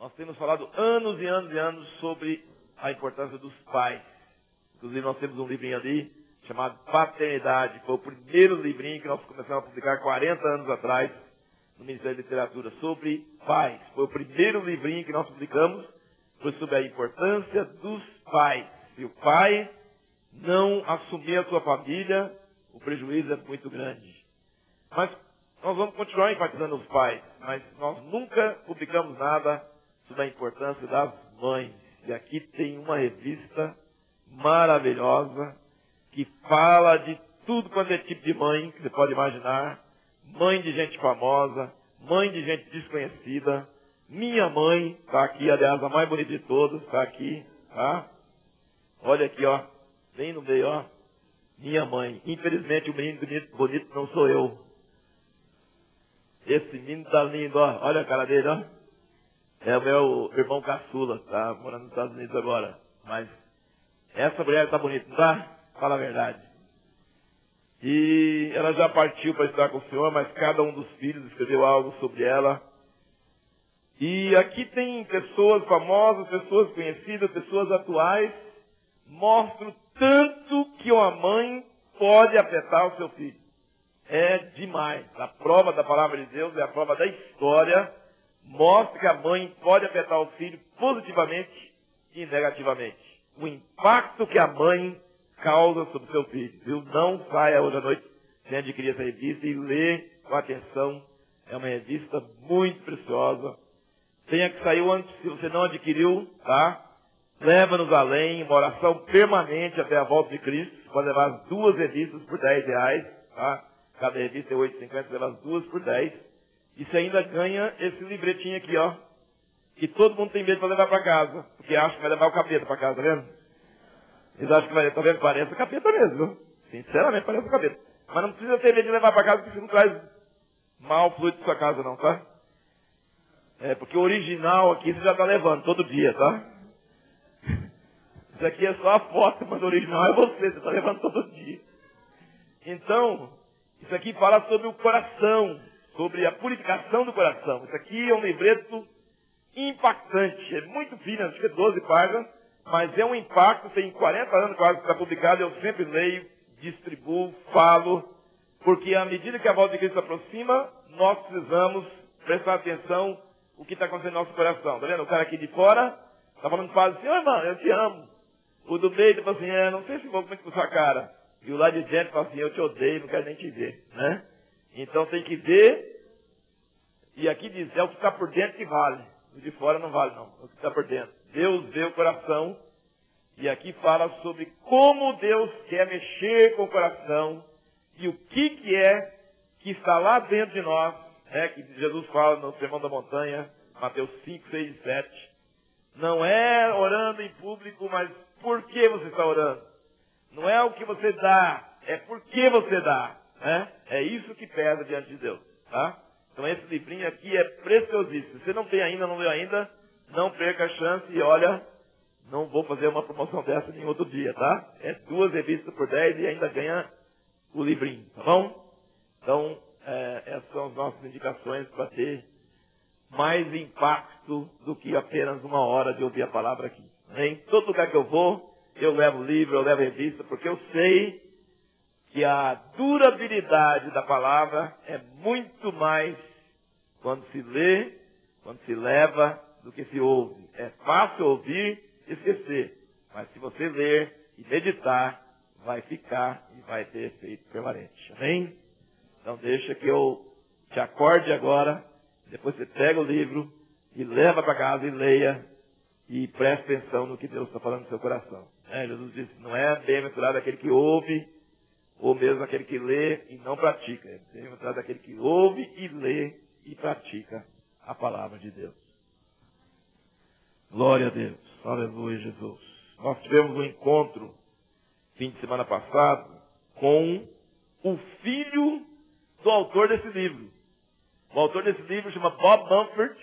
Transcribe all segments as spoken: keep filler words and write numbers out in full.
Nós temos falado anos e anos e anos sobre a importância dos pais. Inclusive nós temos um livrinho ali chamado Paternidade. Foi o primeiro livrinho que nós começamos a publicar quarenta anos atrás no Ministério da Literatura sobre pais. Foi o primeiro livrinho que nós publicamos, foi sobre a importância dos pais. Se o pai não assumir a sua família, o prejuízo é muito grande. Mas nós vamos continuar enfatizando os pais, mas nós nunca publicamos nada sobre a importância das mães. E aqui tem uma revista maravilhosa que fala de tudo quanto é tipo de mãe que você pode imaginar. Mãe de gente famosa, mãe de gente desconhecida. Minha mãe está aqui, aliás, a mais bonita de todas, está aqui, tá? Olha aqui, ó, bem no meio, ó. Minha mãe. Infelizmente o menino bonito, bonito não sou eu. Esse menino tá lindo, ó. Olha a cara dele, ó. É o meu irmão caçula, tá morando nos Estados Unidos agora. Mas essa mulher tá bonita, não tá? Fala a verdade. E ela já partiu para estar com o Senhor, mas cada um dos filhos escreveu algo sobre ela. E aqui tem pessoas famosas, pessoas conhecidas, pessoas atuais. Mostram tanto que uma mãe pode afetar o seu filho. É demais. A prova da palavra de Deus é a prova da história. Mostra que a mãe pode afetar o filho positivamente e negativamente. O impacto que a mãe causa sobre o seu filho. Viu? Não saia hoje à noite sem adquirir essa revista e ler com atenção. É uma revista muito preciosa. Tenha que sair antes, se você não adquiriu, tá? Leva-nos além, uma oração permanente até a volta de Cristo. Você pode levar as duas revistas por dez reais, tá? Cada revista é oito reais e cinquenta centavos, leva as duas por dez. E você ainda ganha esse livretinho aqui, ó. Que todo mundo tem medo para levar para casa. Porque acha que vai levar o capeta para casa, tá vendo? Eles acham que vai, tá vendo? Parece o capeta mesmo, viu? Sinceramente, parece o capeta. Mas não precisa ter medo de levar para casa, porque você não traz mal fluido para sua casa, não, tá? É, porque o original aqui você já está levando todo dia, tá? Isso aqui é só a foto, mas o original é você, você está levando todo dia. Então, isso aqui fala sobre o coração, sobre a purificação do coração. Isso aqui é um livreto impactante, é muito fino, acho que é doze páginas, mas é um impacto, tem quarenta anos quase que está publicado, eu sempre leio, distribuo, falo, porque à medida que a volta de Cristo se aproxima, nós precisamos prestar atenção o que está acontecendo no nosso coração. Tá vendo? O cara aqui de fora está falando quase assim, ô irmão, eu te amo. O do meio fala assim, é, não sei se vou muito com sua cara. E o lá de dentro fala assim, eu te odeio, não quero nem te ver. Né? Então tem que ver, e aqui diz, é o que está por dentro que vale. O de fora não vale não, é o que está por dentro. Deus vê o coração, e aqui fala sobre como Deus quer mexer com o coração, e o que, que é que está lá dentro de nós, né, que Jesus fala no Sermão da Montanha, Mateus cinco, seis e sete. Não é orando em público, mas por que você está orando? Não é o que você dá, é por que você dá. Né? É isso que pesa diante de Deus. Tá? Então esse livrinho aqui é preciosíssimo. Se você não tem ainda, não leu ainda, não perca a chance e olha, não vou fazer uma promoção dessa em outro dia, tá? É duas revistas por dez e ainda ganha o livrinho, tá bom? Então, é, essas são as nossas indicações para ter mais impacto do que apenas uma hora de ouvir a palavra aqui. Em todo lugar que eu vou, eu levo livro, eu levo revista, porque eu sei que a durabilidade da palavra é muito mais quando se lê, quando se leva, do que se ouve. É fácil ouvir e esquecer, mas se você ler e meditar, vai ficar e vai ter efeito permanente. Amém? Então deixa que eu te acorde agora, depois você pega o livro e leva para casa e leia e preste atenção no que Deus está falando no seu coração. É, Jesus disse, não é bem-aventurado aquele que ouve, ou mesmo aquele que lê e não pratica. É bem-aventurado aquele que ouve e lê e pratica a palavra de Deus. Glória a Deus. Aleluia, Jesus. Nós tivemos um encontro, fim de semana passado, com o filho do autor desse livro. O autor desse livro chama Bob Mumford.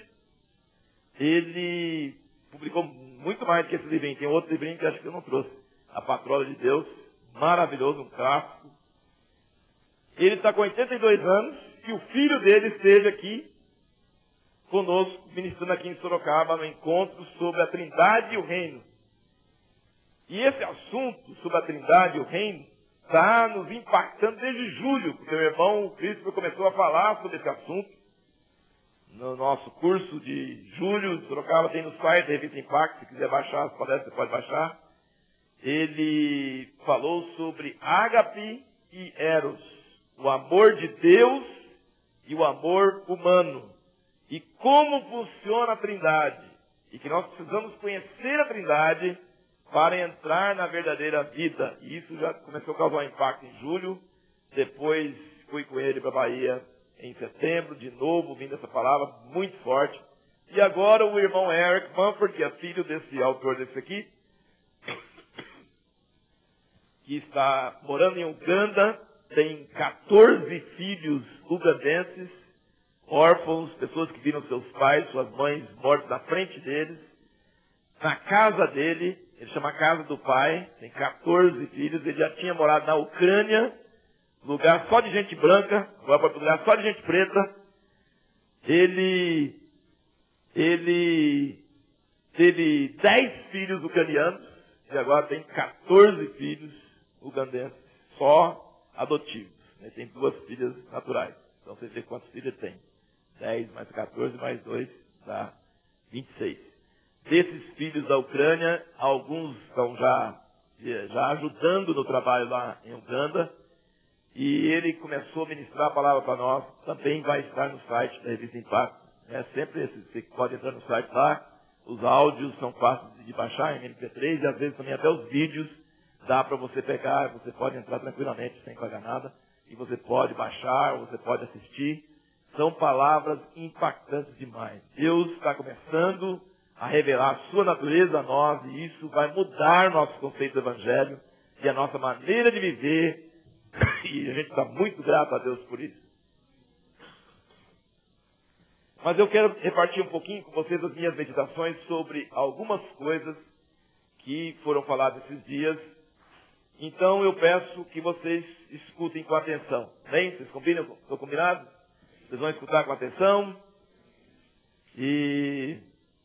Ele publicou muito mais do que esse livrinho. Tem outro livrinho que acho que eu não trouxe. A Patroa de Deus. Maravilhoso, um clássico. Ele está com oitenta e dois anos. E o filho dele esteja aqui conosco, ministrando aqui em Sorocaba, no encontro sobre a Trindade e o Reino. E esse assunto sobre a Trindade e o Reino está nos impactando desde julho, porque o irmão Cristo começou a falar sobre esse assunto. No nosso curso de julho, Sorocaba tem no site da Revista Impacto, se quiser baixar, se puder, você pode baixar. Ele falou sobre ágape e eros, o amor de Deus e o amor humano. E como funciona a Trindade. E que nós precisamos conhecer a Trindade para entrar na verdadeira vida. E isso já começou a causar um impacto em julho. Depois fui com ele para a Bahia em setembro, de novo, vindo essa palavra muito forte. E agora o irmão Eric Mumford, que é filho desse autor desse aqui, que está morando em Uganda, tem quatorze filhos ugandenses, órfãos, pessoas que viram seus pais, suas mães mortas na frente deles. Na casa dele, ele chama a casa do pai, tem quatorze filhos, ele já tinha morado na Ucrânia, lugar só de gente branca, agora para lugar só de gente preta. Ele, ele teve dez filhos ucranianos e agora tem quatorze filhos ugandenses, só adotivos. Ele tem duas filhas naturais. Então você vê quantos filhos ele tem. dez mais quatorze mais dois dá vinte e seis. Desses filhos da Ucrânia, alguns estão já, já ajudando no trabalho lá em Uganda. E ele começou a ministrar a palavra para nós. Também vai estar no site da Revista Impacto. É sempre esse. Você pode entrar no site lá. Os áudios são fáceis de baixar em M P três. E às vezes também até os vídeos dá para você pegar. Você pode entrar tranquilamente sem pagar nada. E você pode baixar, você pode assistir. São palavras impactantes demais. Deus está começando a revelar a sua natureza a nós. E isso vai mudar nosso conceito do Evangelho. E a nossa maneira de viver. E a gente está muito grato a Deus por isso. Mas eu quero repartir um pouquinho com vocês as minhas meditações sobre algumas coisas que foram faladas esses dias. Então eu peço que vocês escutem com atenção. Bem? Vocês combinam? Estou combinado? Vocês vão escutar com atenção. E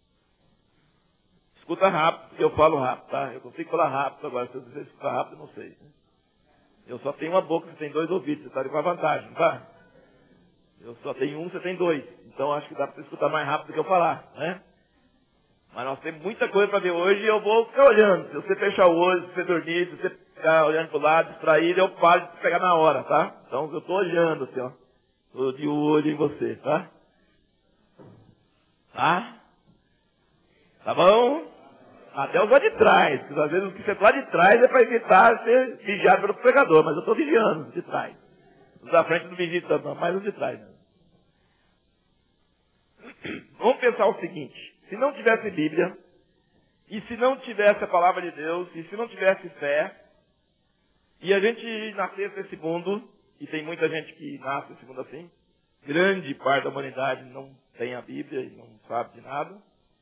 escuta rápido, porque eu falo rápido, tá? Eu consigo falar rápido agora. Se você escutar rápido, eu não sei. Eu só tenho uma boca, você tem dois ouvidos. Você está com a vantagem, tá? Eu só tenho um, você tem dois. Então acho que dá para você escutar mais rápido do que eu falar, né? Mas nós temos muita coisa para ver hoje e eu vou ficar olhando. Se você fechar o olho, se você dormir, se você ficar olhando para o lado, distraído, eu paro de pegar na hora, tá? Então eu estou olhando assim, ó. Estou de olho em você, tá? Tá? Tá bom? Até os lá de trás, porque às vezes o que você lá de trás é para evitar ser vigiado pelo pregador, mas eu estou vigiando de trás. Os da frente não vigiam tanto, mas os de trás. Né? Vamos pensar o seguinte, se não tivesse Bíblia, e se não tivesse a palavra de Deus, e se não tivesse fé, e a gente nascesse nesse mundo, e tem muita gente que nasce nesse mundo assim, grande parte da humanidade não tem a Bíblia e não sabe de nada,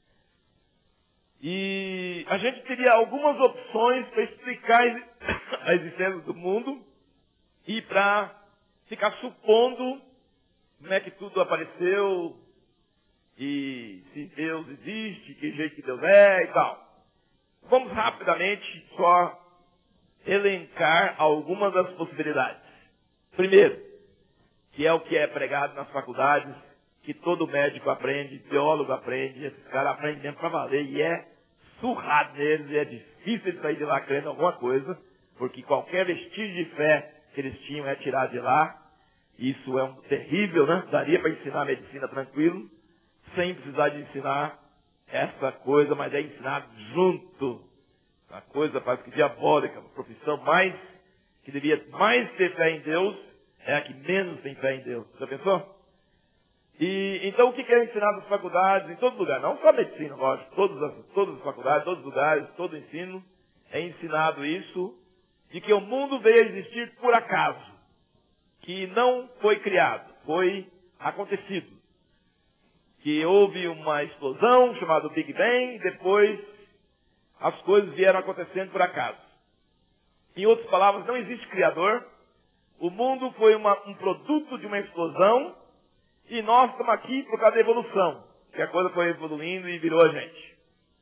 e a gente teria algumas opções para explicar a existência do mundo e para ficar supondo como é que tudo apareceu e se Deus existe, que jeito que Deus é e tal. Vamos rapidamente só elencar algumas das possibilidades. Primeiro, que é o que é pregado nas faculdades, que todo médico aprende, teólogo aprende, esses caras aprendem mesmo para valer, e é surrado neles, e é difícil de sair de lá crendo em alguma coisa, porque qualquer vestígio de fé que eles tinham é tirado de lá. Isso é um terrível, né? Daria para ensinar a medicina tranquilo, sem precisar de ensinar essa coisa, mas é ensinado junto. A coisa parece que diabólica, a profissão mais, que devia mais ter fé em Deus, é a que menos tem fé em Deus. Já pensou? E, então o que é ensinado nas faculdades, em todo lugar, não só a medicina, lógico, todas as, todas as faculdades, todos os lugares, todo o ensino, é ensinado isso, de que o mundo veio a existir por acaso, que não foi criado, foi acontecido. Que houve uma explosão chamada Big Bang, depois as coisas vieram acontecendo por acaso. Em outras palavras, não existe criador, o mundo foi uma, um produto de uma explosão, e nós estamos aqui por causa da evolução. que a coisa foi evoluindo e virou a gente.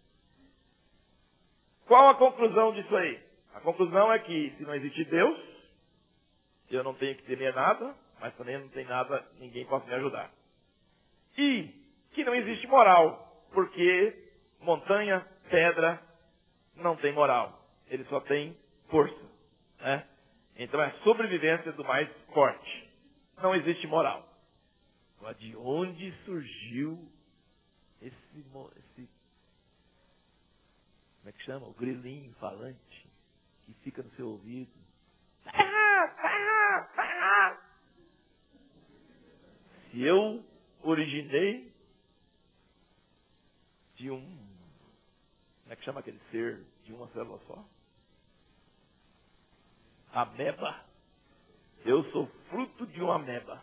Qual a conclusão disso aí? A conclusão é que se não existe Deus, eu não tenho que temer nada, mas também não tem nada, ninguém pode me ajudar. E que não existe moral, porque montanha, pedra, não tem moral. Ele só tem força. Né? Então é a sobrevivência do mais forte. Não existe moral. Agora, de onde surgiu esse, esse, como é que chama? O grilinho falante que fica no seu ouvido. Se eu originei de um, como é que chama aquele ser de uma célula só? Ameba. Eu sou fruto de uma ameba.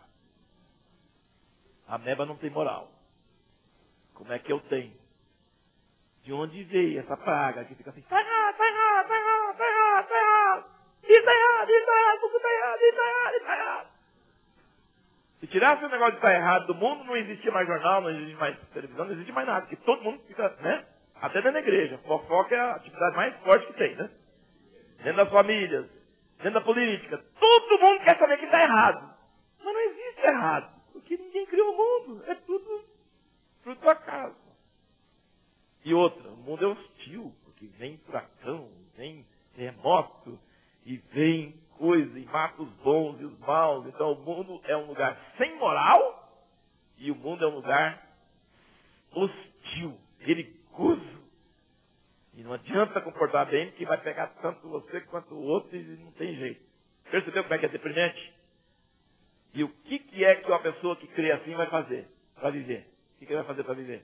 A ameba não tem moral. Como é que eu tenho? De onde veio essa praga que fica assim? Tá errado, tá errado, tá errado, tá errado, tá errado. Isso tá errado, isso tá errado, tudo tá errado, isso tá errado, isso tá errado. Se tirasse o negócio de estar errado do mundo, não existia mais jornal, não existia mais televisão, não existia mais nada. Porque todo mundo fica, né? Até dentro da igreja. Fofoca é a atividade mais forte que tem, né? Dentro das famílias, dentro da política. Todo mundo quer saber que está errado. Mas não existe errado. Porque ninguém criou o mundo. É tudo fruto do acaso. E outra, o mundo é hostil. Porque vem furacão, vem terremoto, e vem coisa, e mata os bons e os maus. Então o mundo é um lugar sem moral, e o mundo é um lugar hostil, perigoso. E não adianta comportar bem, porque vai pegar tanto você quanto o outro e não tem jeito. Percebeu como é que é deprimente? E o que, que é que uma pessoa que crê assim vai fazer para viver? O que, que ele vai fazer para viver?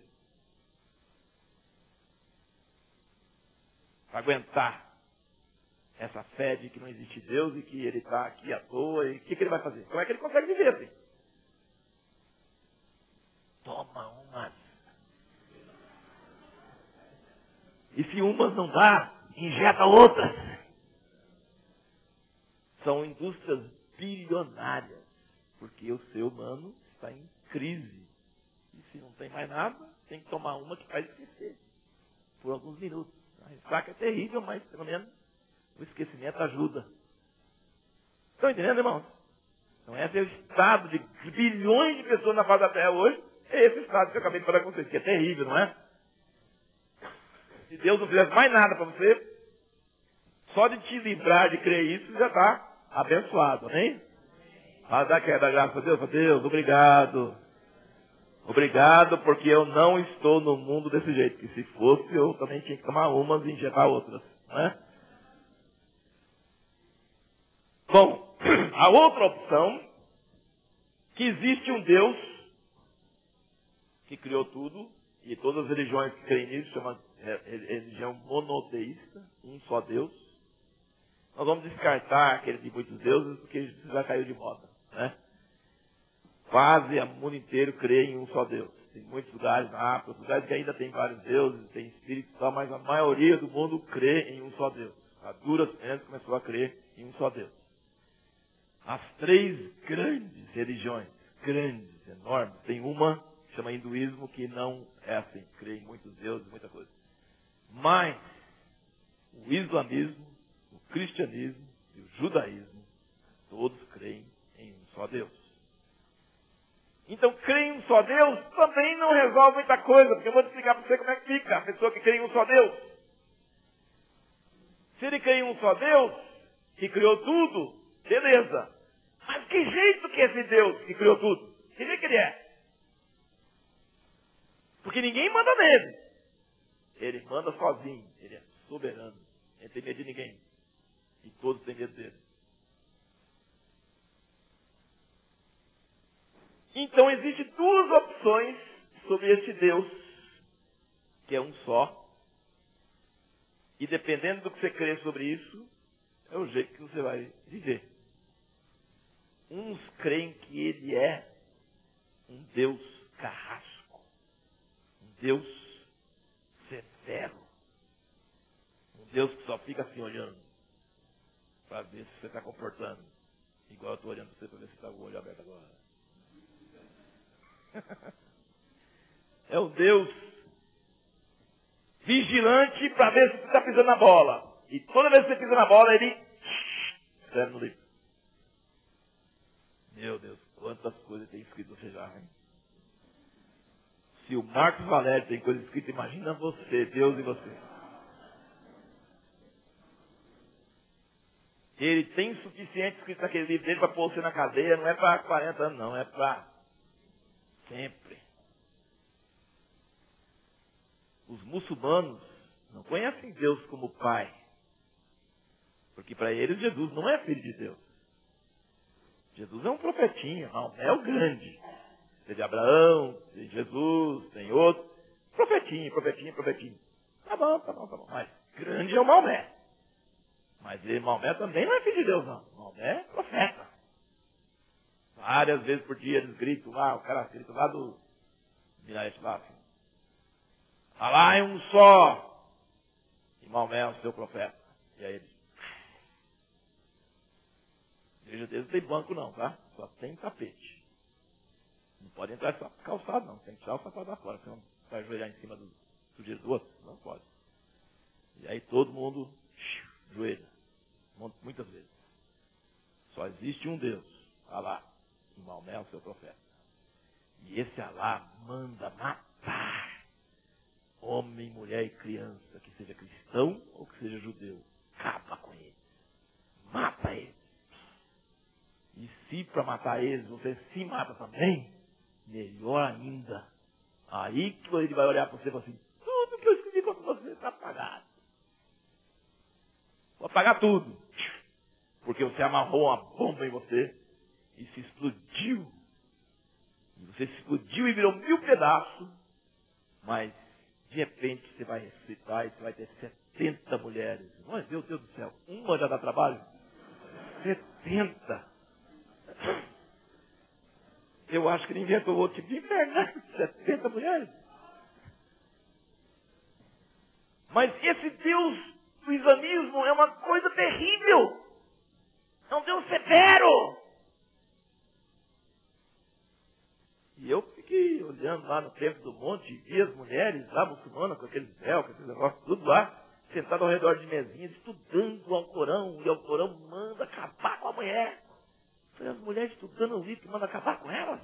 Para aguentar essa fé de que não existe Deus e que ele está aqui à toa. E o que, que ele vai fazer? Como é que ele consegue viver assim? Toma umas. E se umas não dá, injeta outras. São indústrias bilionárias. Porque o ser humano está em crise. E se não tem mais nada, tem que tomar uma que faz esquecer. Por alguns minutos. A ressaca é terrível, mas pelo menos o esquecimento ajuda. Estão entendendo, irmãos? Então esse é o estado de bilhões de pessoas na face da Terra hoje. É esse estado que eu acabei de falar com vocês, que é terrível, não é? Se Deus não fizesse mais nada para você, só de te livrar de crer isso, já está abençoado, amém? Mas dá queda, graças a Deus, a Deus, obrigado. Obrigado, porque eu não estou no mundo desse jeito. Que se fosse, eu também tinha que tomar umas e injetar outras, não é? Bom, a outra opção, que existe um Deus que criou tudo, e todas as religiões que creem nisso, chama religião monoteísta, um só Deus. Nós vamos descartar aquele de muitos deuses, porque isso já caiu de moda, né? Quase o mundo inteiro crê em um só Deus. Tem muitos lugares na África, lugares que ainda tem vários deuses, tem espíritos e tal, mas a maioria do mundo crê em um só Deus. A duras penas começou a crer em um só Deus. As três grandes religiões, grandes, enormes, tem uma que chama hinduísmo, que não é assim, crê em muitos deuses, muita coisa. Mas o islamismo, o cristianismo e o judaísmo, todos creem em um só Deus. Então, crer em um só Deus também não resolve muita coisa, porque eu vou te explicar para você como é que fica a pessoa que crê em um só Deus. Se ele crê em um só Deus, que criou tudo, beleza. Mas que jeito que é esse Deus que criou tudo? Que jeito que ele é? Porque ninguém manda nele. Ele manda sozinho. Ele é soberano. Ele não tem medo de ninguém. E todos têm medo dele. Então, existem duas opções sobre este Deus, que é um só. E dependendo do que você crê sobre isso, é o jeito que você vai viver. Uns creem que ele é um Deus carrasco, um Deus severo, um Deus que só fica assim olhando para ver se você está comportando. Igual eu estou olhando para você para ver se está com o olho aberto agora. É o Deus vigilante para ver se você está pisando na bola. E toda vez que você pisa na bola, ele escreve no livro. Meu Deus, quantas coisas tem escrito você já, hein? Se o Marcos Valério tem coisa escrita, imagina você, Deus e você. Ele tem suficiente escrito naquele livro dele para pôr você na cadeia, não é para quarenta anos, não, é para sempre. Os muçulmanos não conhecem Deus como Pai. Porque para eles Jesus não é filho de Deus. Jesus é um profetinha, não, é o grande. Tem de Abraão, tem Jesus, tem outro. Profetinho, profetinho, profetinho. Tá bom, tá bom, tá bom. Mas grande é o Maomé. Mas ele, Maomé também não é filho de Deus, não. Maomé é profeta. Várias vezes por dia eles gritam lá, o cara grita lá do Minaret lá, assim. Alá é um só. E Maomé é o seu profeta. E aí eles... A igreja deles não tem banco não, tá? Só tem tapete. Não pode entrar só calçado não, tem que tirar o sapato da fora, porque não vai ajoelhar em cima do sujeito do outro, não pode. E aí todo mundo joelha, muitas vezes. Só existe um Deus, Alá, e Maomé é o seu profeta. E esse Alá manda matar homem, mulher e criança, que seja cristão ou que seja judeu. Acaba com eles. Mata eles. E se para matar eles você se mata também, melhor ainda. Aí que ele vai olhar para você e falar assim, tudo que eu escrevi contra você está apagado. Vou apagar tudo. Porque você amarrou uma bomba em você e se explodiu. E você se explodiu e virou mil pedaços. Mas, de repente, você vai ressuscitar e você vai ter setenta mulheres. Mas, meu Deus do céu, uma já dá trabalho? setenta. Eu acho que ele inventou outro tipo de inferno, né? setenta mulheres. Mas esse Deus do islamismo é uma coisa terrível. É um Deus severo. E eu fiquei olhando lá no templo do monte e vi as mulheres lá muçulmanas com aqueles véus, com aqueles negócios, tudo lá, sentado ao redor de mesinhas, estudando o Alcorão, e o Alcorão manda acabar com a mulher. Falei, as mulheres estudando o livro que manda acabar com elas?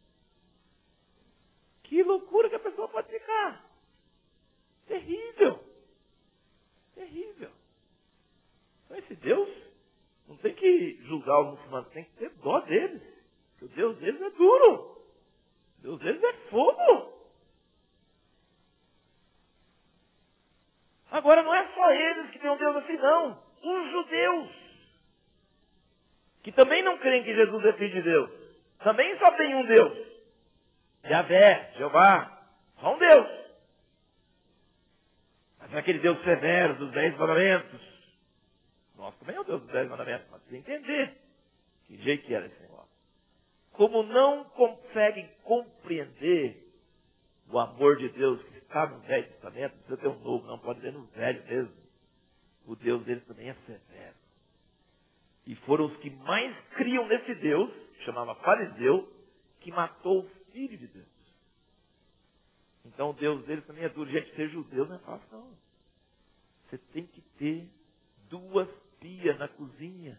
Que loucura que a pessoa pode ficar. Terrível. Terrível. Então esse Deus não tem que julgar os muçulmanos, tem que ter dó deles. Porque o Deus deles é duro. O Deus deles é fogo. Agora não é só eles que têm um Deus assim, não. Os judeus, que também não creem que Jesus é filho de Deus, também só tem um Deus. Yahvé, Jeová, só um Deus. Mas é aquele Deus severo dos dez mandamentos. Nossa, também é o Deus dos dez mandamentos, mas precisa entender que jeito que era esse negócio. Como não conseguem compreender o amor de Deus que está no Velho Testamento, não precisa ter um novo, não, pode ver no Velho mesmo. O Deus deles também é severo. E foram os que mais criam nesse Deus, que chamava fariseu, que matou o Filho de Deus. Então o Deus deles também é duro. Gente, ser judeu não é fácil, não. Você tem que ter duas pias na cozinha.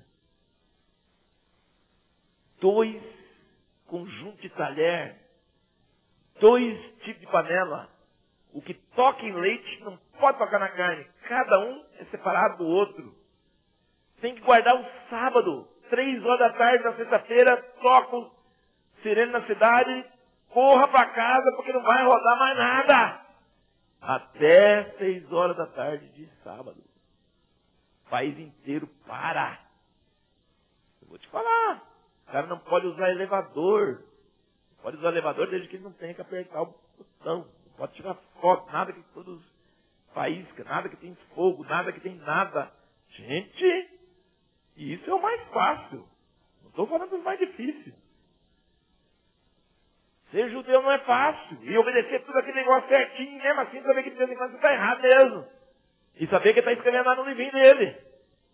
Dois conjuntos de talher. Dois tipos de panela. O que toca em leite não pode tocar na carne. Cada um é separado do outro. Tem que guardar o sábado. Três horas da tarde, na sexta-feira, toca o sirene na cidade, corra para casa porque não vai rodar mais nada. Até seis horas da tarde de sábado. O país inteiro para. Eu vou te falar. O cara não pode usar elevador. Não pode usar elevador desde que ele não tenha que apertar o botão. Não pode tirar foto, nada que produz faísca, nada que tem fogo, nada que tem nada. Gente, isso é o mais fácil. Não estou falando dos mais difíceis. Ser judeu não é fácil. E obedecer tudo aquele negócio certinho, mesmo assim, saber que de vez em quando você está errado mesmo. E saber que está escrevendo lá no livrinho dele.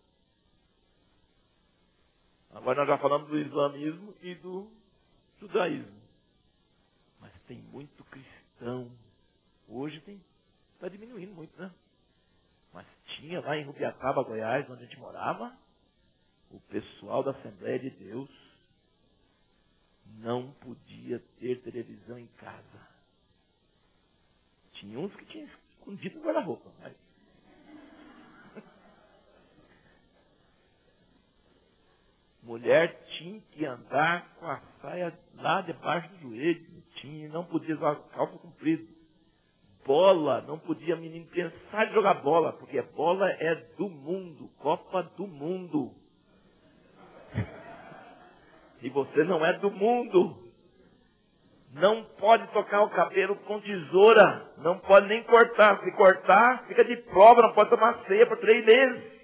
Agora nós já falamos do islamismo e do judaísmo. Mas tem muito cristão Hoje tem, está diminuindo muito, né? Mas tinha lá em Rubiataba, Goiás, onde a gente morava, o pessoal da Assembleia de Deus não podia ter televisão em casa. Tinha uns que tinham escondido no guarda-roupa. Mas... mulher tinha que andar com a saia lá debaixo do joelho. Tinha, não podia usar calça comprida. Bola, não podia menino pensar em jogar bola, porque bola é do mundo, Copa do Mundo. E você não é do mundo. Não pode tocar o cabelo com tesoura. Não pode nem cortar. Se cortar, fica de prova. Não pode tomar ceia por três meses.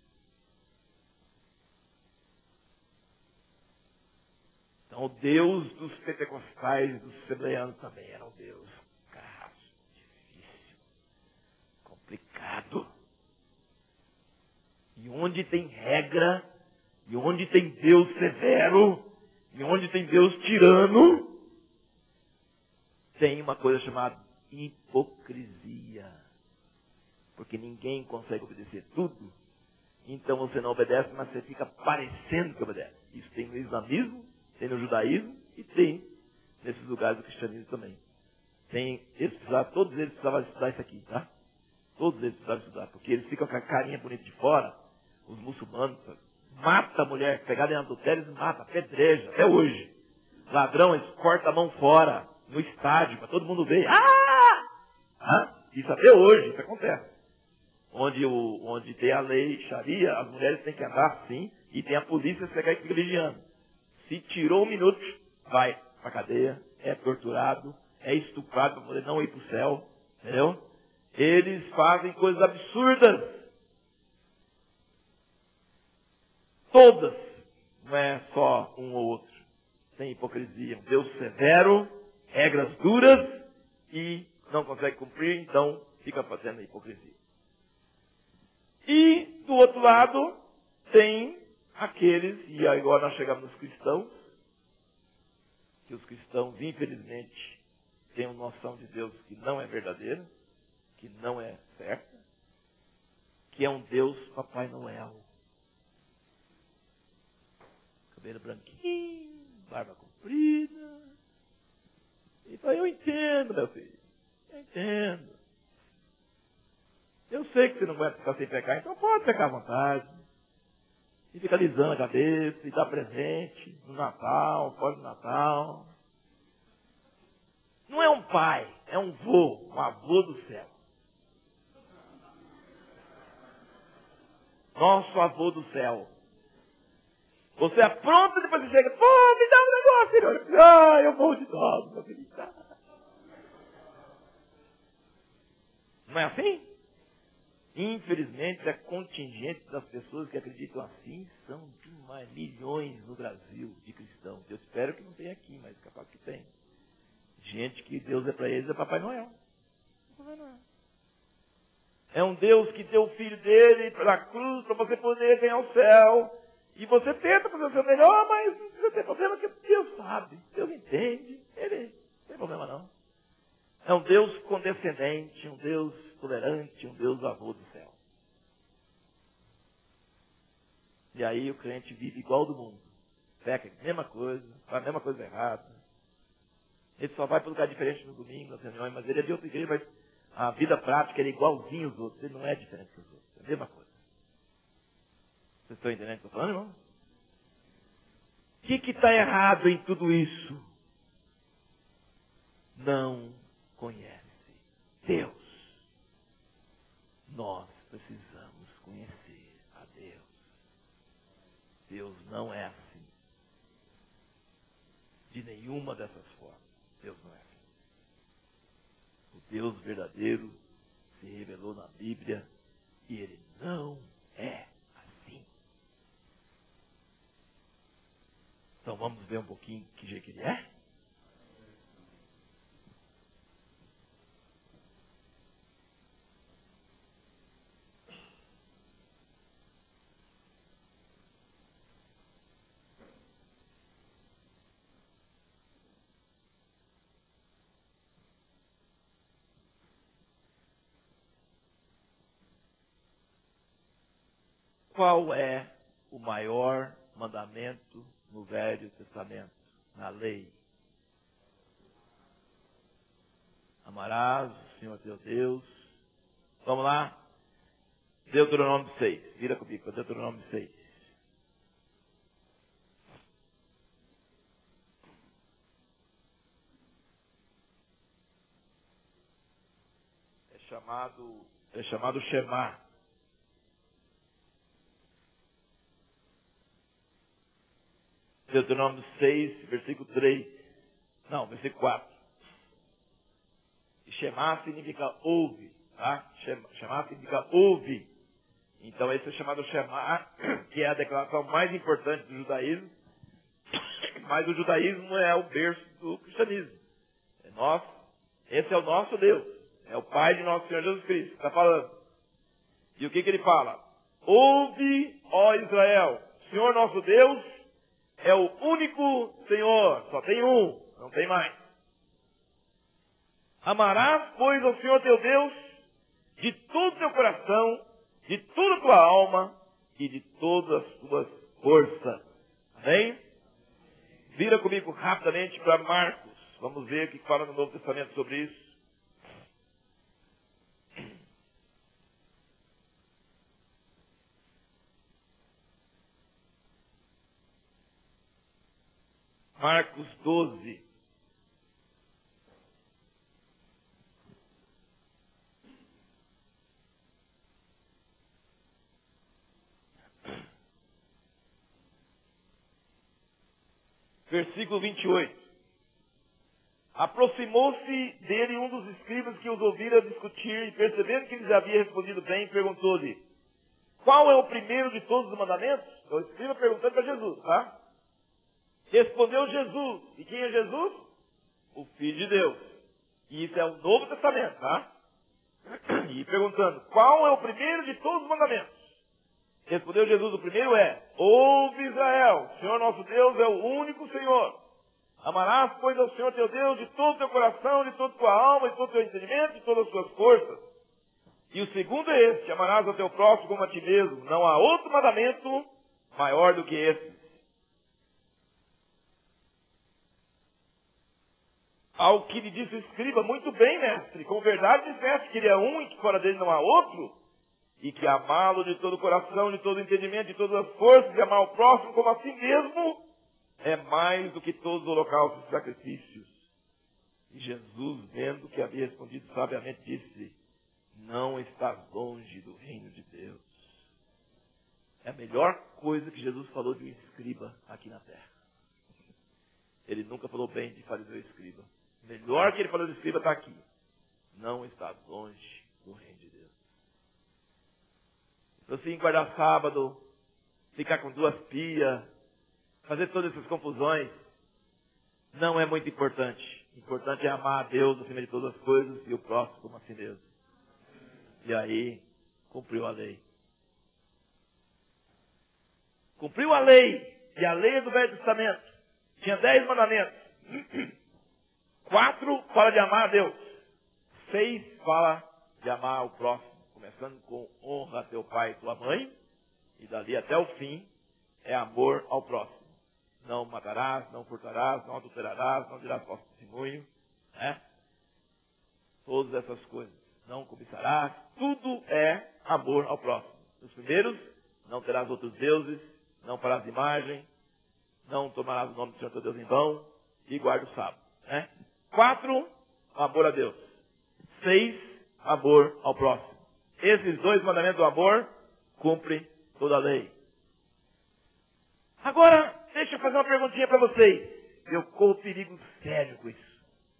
Então o Deus dos pentecostais e dos assembleanos também era um Deus crasso, difícil, complicado. E onde tem regra, e onde tem Deus severo, e onde tem Deus tirano, tem uma coisa chamada hipocrisia. Porque ninguém consegue obedecer tudo. Então você não obedece, mas você fica parecendo que obedece. Isso tem no islamismo, tem no judaísmo e tem nesses lugares do cristianismo também. Tem, eles precisavam, todos eles precisavam estudar isso aqui, tá? Todos eles precisavam estudar, porque eles ficam com a carinha bonita de fora, os muçulmanos, mata a mulher, pegada em adultério, eles matam, apedreja, até hoje. Ladrão, eles cortam a mão fora, no estádio, para todo mundo ver. Ah! Ah! Isso até hoje, isso acontece. Onde, o, onde tem a lei Sharia, as mulheres têm que andar assim, e tem a polícia que fica vigiando. Se tirou um minuto, vai para cadeia, é torturado, é estuprado para poder não ir para o céu. Entendeu? Eles fazem coisas absurdas. Todas. Não é só um ou outro. Tem hipocrisia. Um Deus severo, regras duras e não consegue cumprir, então fica fazendo hipocrisia. E do outro lado tem aqueles, e agora nós chegamos nos cristãos, que os cristãos, infelizmente, têm uma noção de Deus que não é verdadeira, que não é certa, que é um Deus Papai Noel. Cabelo branquinho, barba comprida. E fala, eu entendo, meu filho, eu entendo. Eu sei que você não vai ficar sem pecar, então pode pecar à vontade. E fica alisando a cabeça, e dá presente no Natal, fora do Natal. Não é um pai, é um vô, um avô do céu. Nosso avô do céu. Você apronta e depois você chega, pô, me dá um negócio, filho. Ah, eu vou de novo, meu filho. Não é assim? Infelizmente, a contingente das pessoas que acreditam assim são demais, milhões no Brasil de cristãos. Eu espero que não tenha aqui, mas capaz que tem. Gente que Deus é para eles, é Papai Noel. Papai Noel. É um Deus que deu o filho dele para a cruz para você poder ganhar o céu. E você tenta fazer o seu melhor, mas não precisa ter problema, porque Deus sabe, Deus entende, ele não tem problema não. É um Deus condescendente, um Deus tolerante, um Deus avô do céu. E aí o crente vive igual do mundo. Peca a mesma coisa, faz a mesma coisa errada. Ele só vai para um lugar diferente no domingo, nas reuniões, mas ele é de outra igreja, mas a vida prática ele é igualzinho aos outros. Ele não é diferente dos outros. É a mesma coisa. Vocês estão entendendo o que eu estou falando, irmão? O que está errado em tudo isso? Não conhece Deus. Nós precisamos conhecer a Deus. Deus não é assim. De nenhuma dessas formas. Deus não é assim. O Deus verdadeiro se revelou na Bíblia e ele não é assim. Então vamos ver um pouquinho que jeito que ele é? Qual é o maior mandamento no Velho Testamento, na lei? Amarás o Senhor teu Deus. Vamos lá? Deuteronômio seis. Vira comigo para Deuteronômio seis. É chamado, é chamado Shema. Deuteronômio seis, versículo três. Não, versículo quatro. E Shema significa ouve, tá? Shema significa ouve. Então esse é chamado Shema, que é a declaração mais importante do judaísmo. Mas o judaísmo é o berço do cristianismo. É nosso, esse é o nosso Deus. É o Pai de nosso Senhor Jesus Cristo que está falando. E o que, que ele fala? Ouve, ó Israel, Senhor nosso Deus é o único Senhor. Só tem um, não tem mais. Amarás, pois, ao Senhor teu Deus de todo o teu coração, de toda a tua alma e de todas as tuas forças. Amém? Vira comigo rapidamente para Marcos. Vamos ver o que fala no Novo Testamento sobre isso. Marcos doze. Versículo vinte e oito. Aproximou-se dele um dos escribas que os ouvira discutir e percebendo que lhes havia respondido bem, perguntou-lhe: qual é o primeiro de todos os mandamentos? É o escriba perguntando para Jesus, tá? Respondeu Jesus. E quem é Jesus? O Filho de Deus. E isso é o Novo Testamento, tá? E perguntando, qual é o primeiro de todos os mandamentos? Respondeu Jesus, o primeiro é: ouve Israel, Senhor nosso Deus é o único Senhor. Amarás, pois, ao Senhor teu Deus de todo o teu coração, de toda a tua alma, de todo o teu entendimento, de todas as tuas forças. E o segundo é este: amarás ao teu próximo como a ti mesmo. Não há outro mandamento maior do que esse. Ao que lhe disse o escriba: muito bem, mestre, com verdade disseste que ele é um e que fora dele não há outro, e que amá-lo de todo o coração, de todo o entendimento, de todas as forças, e amar o próximo como a si mesmo, é mais do que todos os holocaustos e sacrifícios. E Jesus, vendo que havia respondido sabiamente, disse: não estás longe do reino de Deus. É a melhor coisa que Jesus falou de um escriba aqui na terra. Ele nunca falou bem de fariseu e escriba. O melhor que ele falou de escriba está aqui. Não estás longe do reino de Deus. Então, assim, guardar sábado, ficar com duas pias, fazer todas essas confusões, não é muito importante. O importante é amar a Deus acima de todas as coisas e o próximo como a si mesmo. E aí, cumpriu a lei. Cumpriu a lei. E a lei é do Velho Testamento. Tinha dez mandamentos. Quatro fala de amar a Deus. Seis fala de amar o próximo. Começando com honra a teu pai e tua mãe. E dali até o fim é amor ao próximo. Não matarás, não furtarás, não adulterarás, não dirás falso testemunho. Né? Todas essas coisas. Não cobiçarás. Tudo é amor ao próximo. Os primeiros, não terás outros deuses, não farás imagem, não tomarás o nome do Senhor teu Deus em vão e guarda o sábado. Né? Quatro, amor a Deus. Seis, amor ao próximo. Esses dois mandamentos do amor cumprem toda a lei. Agora, deixa eu fazer uma perguntinha para vocês. Eu corro perigo sério com isso.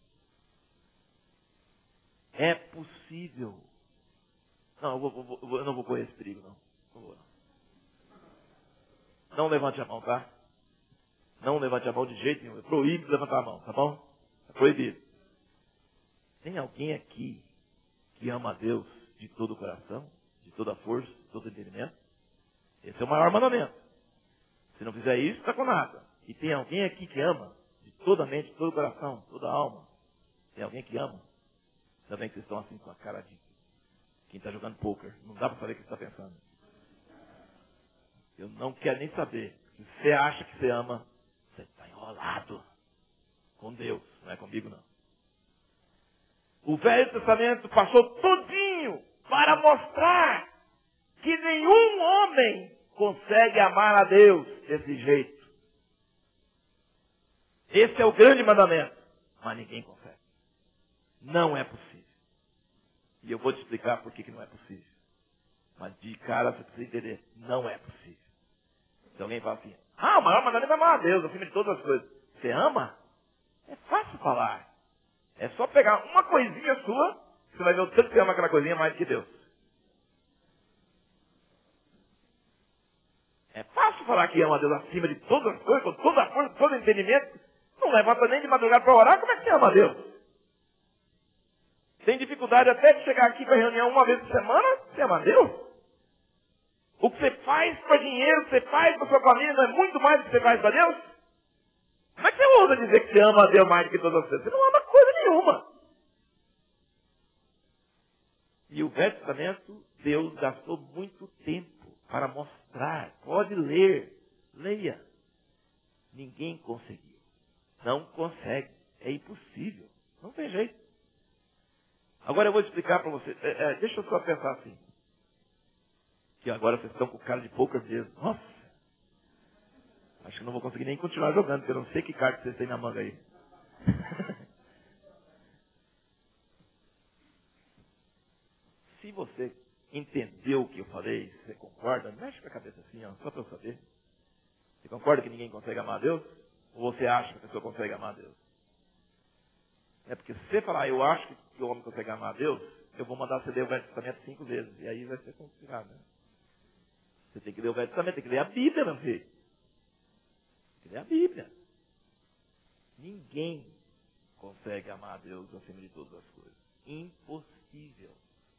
É possível. Não, eu, vou, vou, vou, eu não vou correr esse perigo, não. Não vou, não. Não levante a mão, tá? Não levante a mão de jeito nenhum. É proibido levantar a mão, tá bom? É proibido. Tem alguém aqui que ama a Deus de todo o coração, de toda a força, de todo o entendimento? Esse é o maior mandamento. Se não fizer isso, está com nada. E tem alguém aqui que ama de toda a mente, de todo o coração, toda a alma? Tem alguém que ama? Também que vocês estão assim com a cara de quem está jogando poker. Não dá para saber o que você está pensando. Eu não quero nem saber. Se você acha que você ama, você está enrolado com Deus, não é comigo não. O Velho Testamento passou todinho para mostrar que nenhum homem consegue amar a Deus desse jeito. Esse é o grande mandamento. Mas ninguém consegue. Não é possível. E eu vou te explicar por que que não é possível. Mas de cara você precisa entender. Não é possível. Se alguém fala assim, ah, o maior mandamento é amar a Deus, acima de todas as coisas. Você ama? É fácil falar. É só pegar uma coisinha sua, você vai ver o tanto que você ama aquela coisinha mais que Deus. É fácil falar que ama a Deus acima de todas as coisas, com toda a força, todo o entendimento. Não levanta nem de madrugada para orar, como é que você ama a Deus? Tem dificuldade até de chegar aqui para a reunião uma vez por semana, você ama a Deus? O que você faz para dinheiro, o que você faz para sua família, não é muito mais do que você faz para Deus? Como é que você ousa dizer que você ama a Deus mais do que todas as coisas? Você não ama coisa nenhuma. E o Velho Testamento, Deus gastou muito tempo para mostrar. Pode ler. Leia. Ninguém conseguiu. Não consegue. É impossível. Não tem jeito. Agora eu vou explicar para você. É, é, deixa eu só pensar assim. Que agora vocês estão com cara de poucas vezes. Nossa! Acho que não vou conseguir nem continuar jogando, porque eu não sei que carta vocês têm na manga aí. Se você entendeu o que eu falei, se você concorda, mexe com a cabeça assim, ó, só para eu saber. Você concorda que ninguém consegue amar a Deus? Ou você acha que a pessoa consegue amar a Deus? É porque se você falar, eu acho que o homem consegue amar a Deus, eu vou mandar você ler o Velho Testamento cinco vezes. E aí vai ser complicado, né? Você tem que ler o Velho Testamento, tem que ler a Bíblia, meu filho. Tem que ler a Bíblia. Ninguém consegue amar a Deus acima de todas as coisas. Impossível.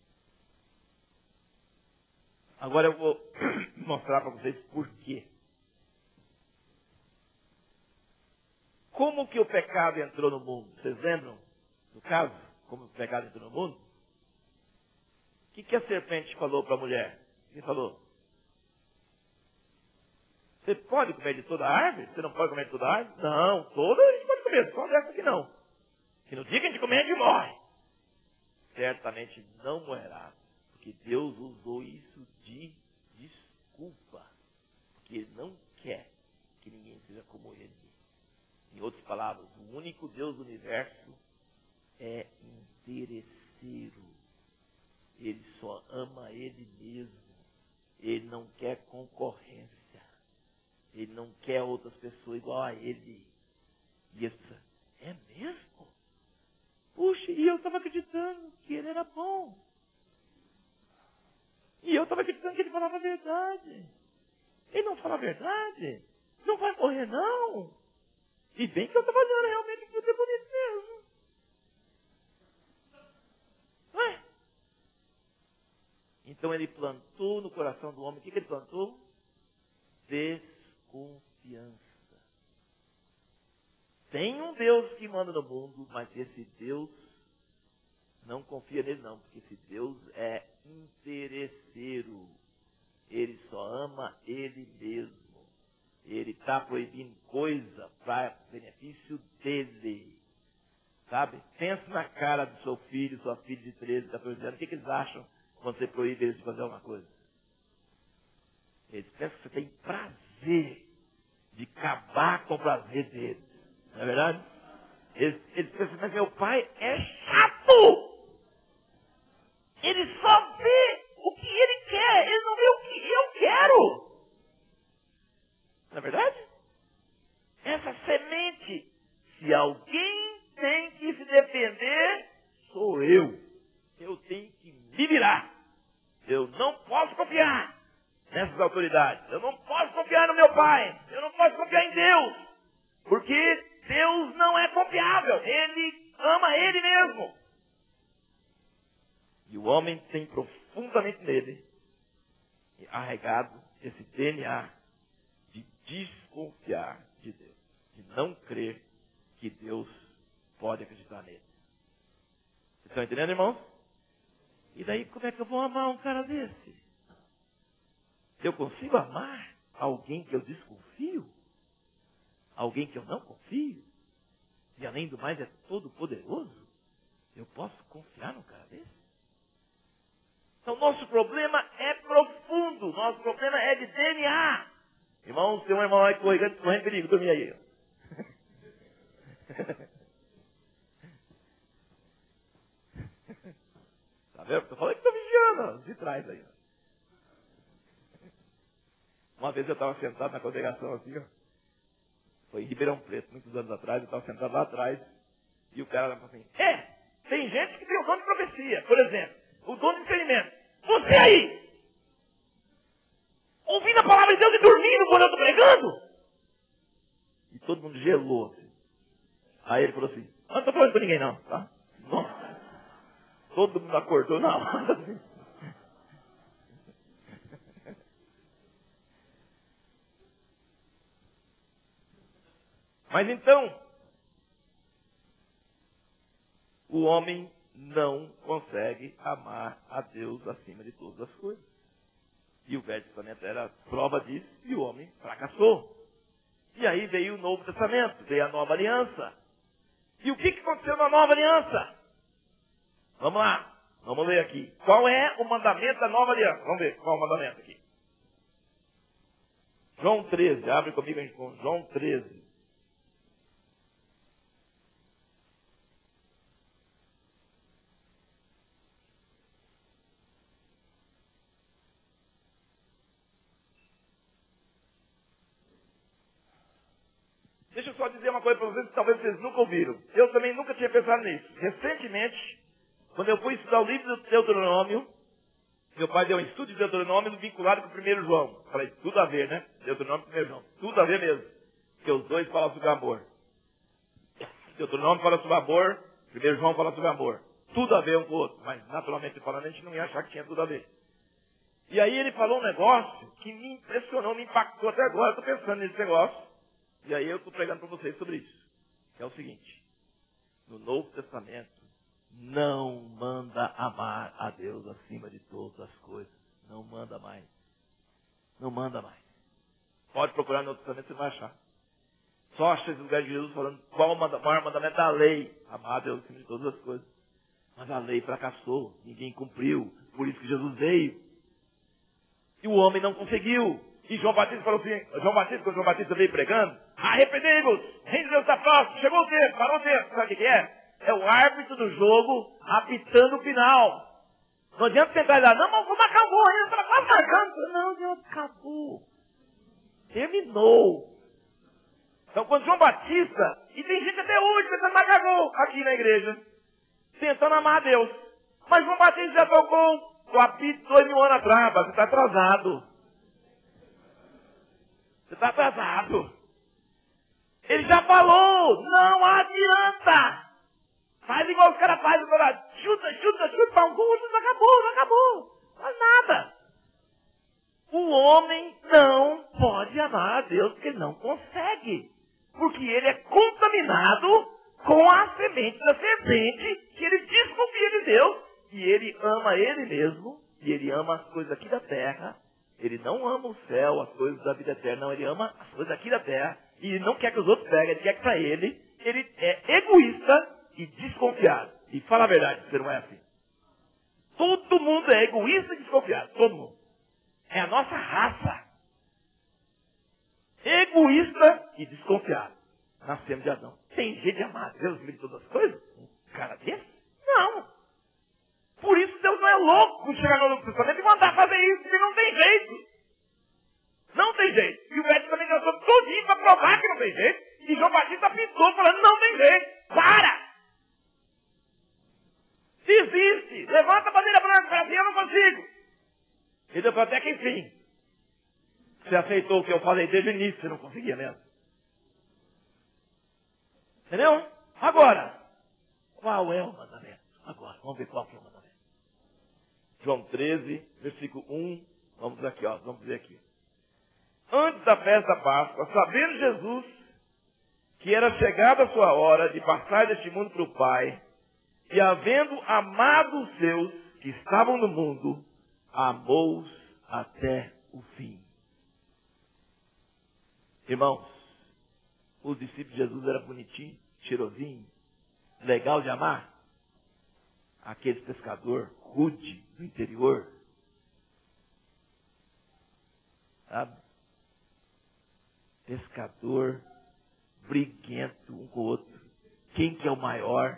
Agora eu vou mostrar para vocês por quê. Como que o pecado entrou no mundo? Vocês lembram do caso? Como o pecado entrou no mundo? O que, que a serpente falou para a mulher? O que falou? Você pode comer de toda a árvore? Você não pode comer de toda a árvore? Não, toda a gente pode comer, só dessa aqui não. Que no dia que a gente comer, a gente morre. Certamente não morrerá. Porque Deus usou isso de desculpa. Porque Ele não quer que ninguém seja como Ele. Em outras palavras, o único Deus do universo é interesseiro. Ele só ama Ele mesmo. Ele não quer concorrência. Ele não quer outras pessoas igual a Ele. E as pessoas, é mesmo? Puxa, e eu estava acreditando que Ele era bom. E eu estava acreditando que Ele falava a verdade. Ele não fala a verdade. Não vai morrer, não. E bem que eu estava olhando realmente que é bonito mesmo. Ué? Então ele plantou no coração do homem, o que, que ele plantou? Desconfiança. Tem um Deus que manda no mundo, mas esse Deus não confia nele não, porque esse Deus é interesseiro. Ele só ama Ele mesmo. Ele está proibindo coisa para benefício dele. Sabe? Pensa na cara do seu filho, sua filha de treze, quatorze anos. O que, que eles acham quando você proíbe eles de fazer alguma coisa? Eles pensam que você tem prazer de acabar com o prazer deles. Não é verdade? Eles, eles pensam, mas meu pai é chato! Ele só vê o que ele quer, ele não vê o que eu quero! Não é verdade? Essa semente, se alguém tem que se defender, sou eu. Eu tenho que me virar. Eu não posso confiar nessas autoridades. Eu não posso confiar no meu pai. Eu não posso confiar em Deus. Porque Deus não é confiável. Ele ama Ele mesmo. E o homem tem profundamente nele arraigado esse D N A de desconfiar de Deus. De não crer que Deus pode acreditar nele. Vocês estão entendendo, irmãos? E daí, como é que eu vou amar um cara desse? Eu consigo amar alguém que eu desconfio? Alguém que eu não confio? E além do mais é todo poderoso? Eu posso confiar num cara desse? Então nosso problema é profundo. Nosso problema é de D N A. Irmãos, tem um irmão aí correndo, correndo perigo. Dormi aí. Tá vendo? Eu falei que estou vigiando. De trás aí. Uma vez eu estava sentado na congregação assim, ó. Foi em Ribeirão Preto, muitos anos atrás. Eu estava sentado lá atrás. E o cara falou assim, é, tem gente que tem o dom de profecia. Por exemplo, o dom de discernimento. Você aí! Ouvindo a palavra de Deus e dormindo quando eu estou pregando? E todo mundo gelou. Assim. Aí ele falou assim, não estou falando com ninguém não, tá? Nossa. Todo mundo acordou na hora. Mas então, o homem não consegue amar a Deus acima de todas as coisas. E o Velho Testamento era prova disso, e o homem fracassou. E aí veio o Novo Testamento, veio a Nova Aliança. E o que, que aconteceu na Nova Aliança? Vamos lá, vamos ler aqui. Qual é o mandamento da Nova Aliança? Vamos ver qual é o mandamento aqui. João treze, abre comigo em João treze. Deixa eu só dizer uma coisa para vocês que talvez vocês nunca ouviram. Eu também nunca tinha pensado nisso. Recentemente, quando eu fui estudar o livro do Deuteronômio, meu pai deu um estudo de Deuteronômio vinculado com o primeiro João. Falei, tudo a ver, né? Deuteronômio e primeiro João. Tudo a ver mesmo. Porque os dois falam sobre amor. Deuteronômio fala sobre amor, primeiro João fala sobre amor. Tudo a ver um com o outro. Mas, naturalmente falando, a gente não ia achar que tinha tudo a ver. E aí ele falou um negócio que me impressionou, me impactou até agora. Eu estou pensando nesse negócio. E aí eu estou pregando para vocês sobre isso. Que é o seguinte. No Novo Testamento, não manda amar a Deus acima de todas as coisas. Não manda mais. Não manda mais. Pode procurar no Novo Testamento, você vai achar. Só acha esse lugar de Jesus falando qual o maior mandamento da lei. Amar a Deus acima de todas as coisas. Mas a lei fracassou. Ninguém cumpriu. Por isso que Jesus veio. E o homem não conseguiu. E João Batista falou assim, João Batista, quando João Batista veio pregando, arrependei-vos, o reino de Deus está próximo, chegou o tempo, parou o tempo. Sabe o que, que é? É o árbitro do jogo apitando o final. Não adianta tentar dar, não, mas como acabou ainda, está quase marcando. Não, não, acabou. Terminou. Então quando João Batista, e tem gente até hoje tentando marcar gol aqui na igreja, tentando amar a Deus. Mas João Batista já tocou o apito dois mil anos atrás, você está atrasado. Você está atrasado. Ele já falou, não adianta. Faz igual os caras fazem, chuta, chuta, chuta, para um gol, não acabou, não acabou. Não faz nada. O homem não pode amar a Deus porque ele não consegue. Porque ele é contaminado com a semente da serpente, que ele desconfia de Deus, e ele ama ele mesmo, e ele ama as coisas aqui da terra. Ele não ama o céu, as coisas da vida eterna, não, ele ama as coisas aqui da terra, e ele não quer que os outros peguem, ele quer que para ele, ele é egoísta e desconfiado. E fala a verdade, você não é assim. Todo mundo é egoísta e desconfiado, todo mundo. É a nossa raça. Egoísta e desconfiado. Nascemos de Adão. Tem jeito de amar Deus de todas as coisas? Um cara desse? Não. Por isso Deus não é louco chegar no Novo Testamento e mandar fazer isso, porque não tem jeito. Não tem jeito. E o Velho também gastou todinho para provar que não tem jeito. E João Batista pintou falando, não tem jeito. Para! Desiste! Levanta a bandeira branca, fala assim, eu não consigo. E deu até que enfim. Você aceitou o que eu falei desde o início, você não conseguia mesmo. Entendeu? Agora, qual é o mandamento? Agora, vamos ver qual que é o mandamento. João treze, versículo um, vamos aqui, ó, vamos ver aqui. Antes da festa da Páscoa, sabendo Jesus que era chegada a sua hora de passar deste mundo para o Pai, e havendo amado os seus que estavam no mundo, amou-os até o fim. Irmãos, os discípulos de Jesus eram bonitinhos, cheirosinho, legal de amar. Aquele pescador rude do interior, sabe? Pescador briguento um com o outro. Quem que é o maior?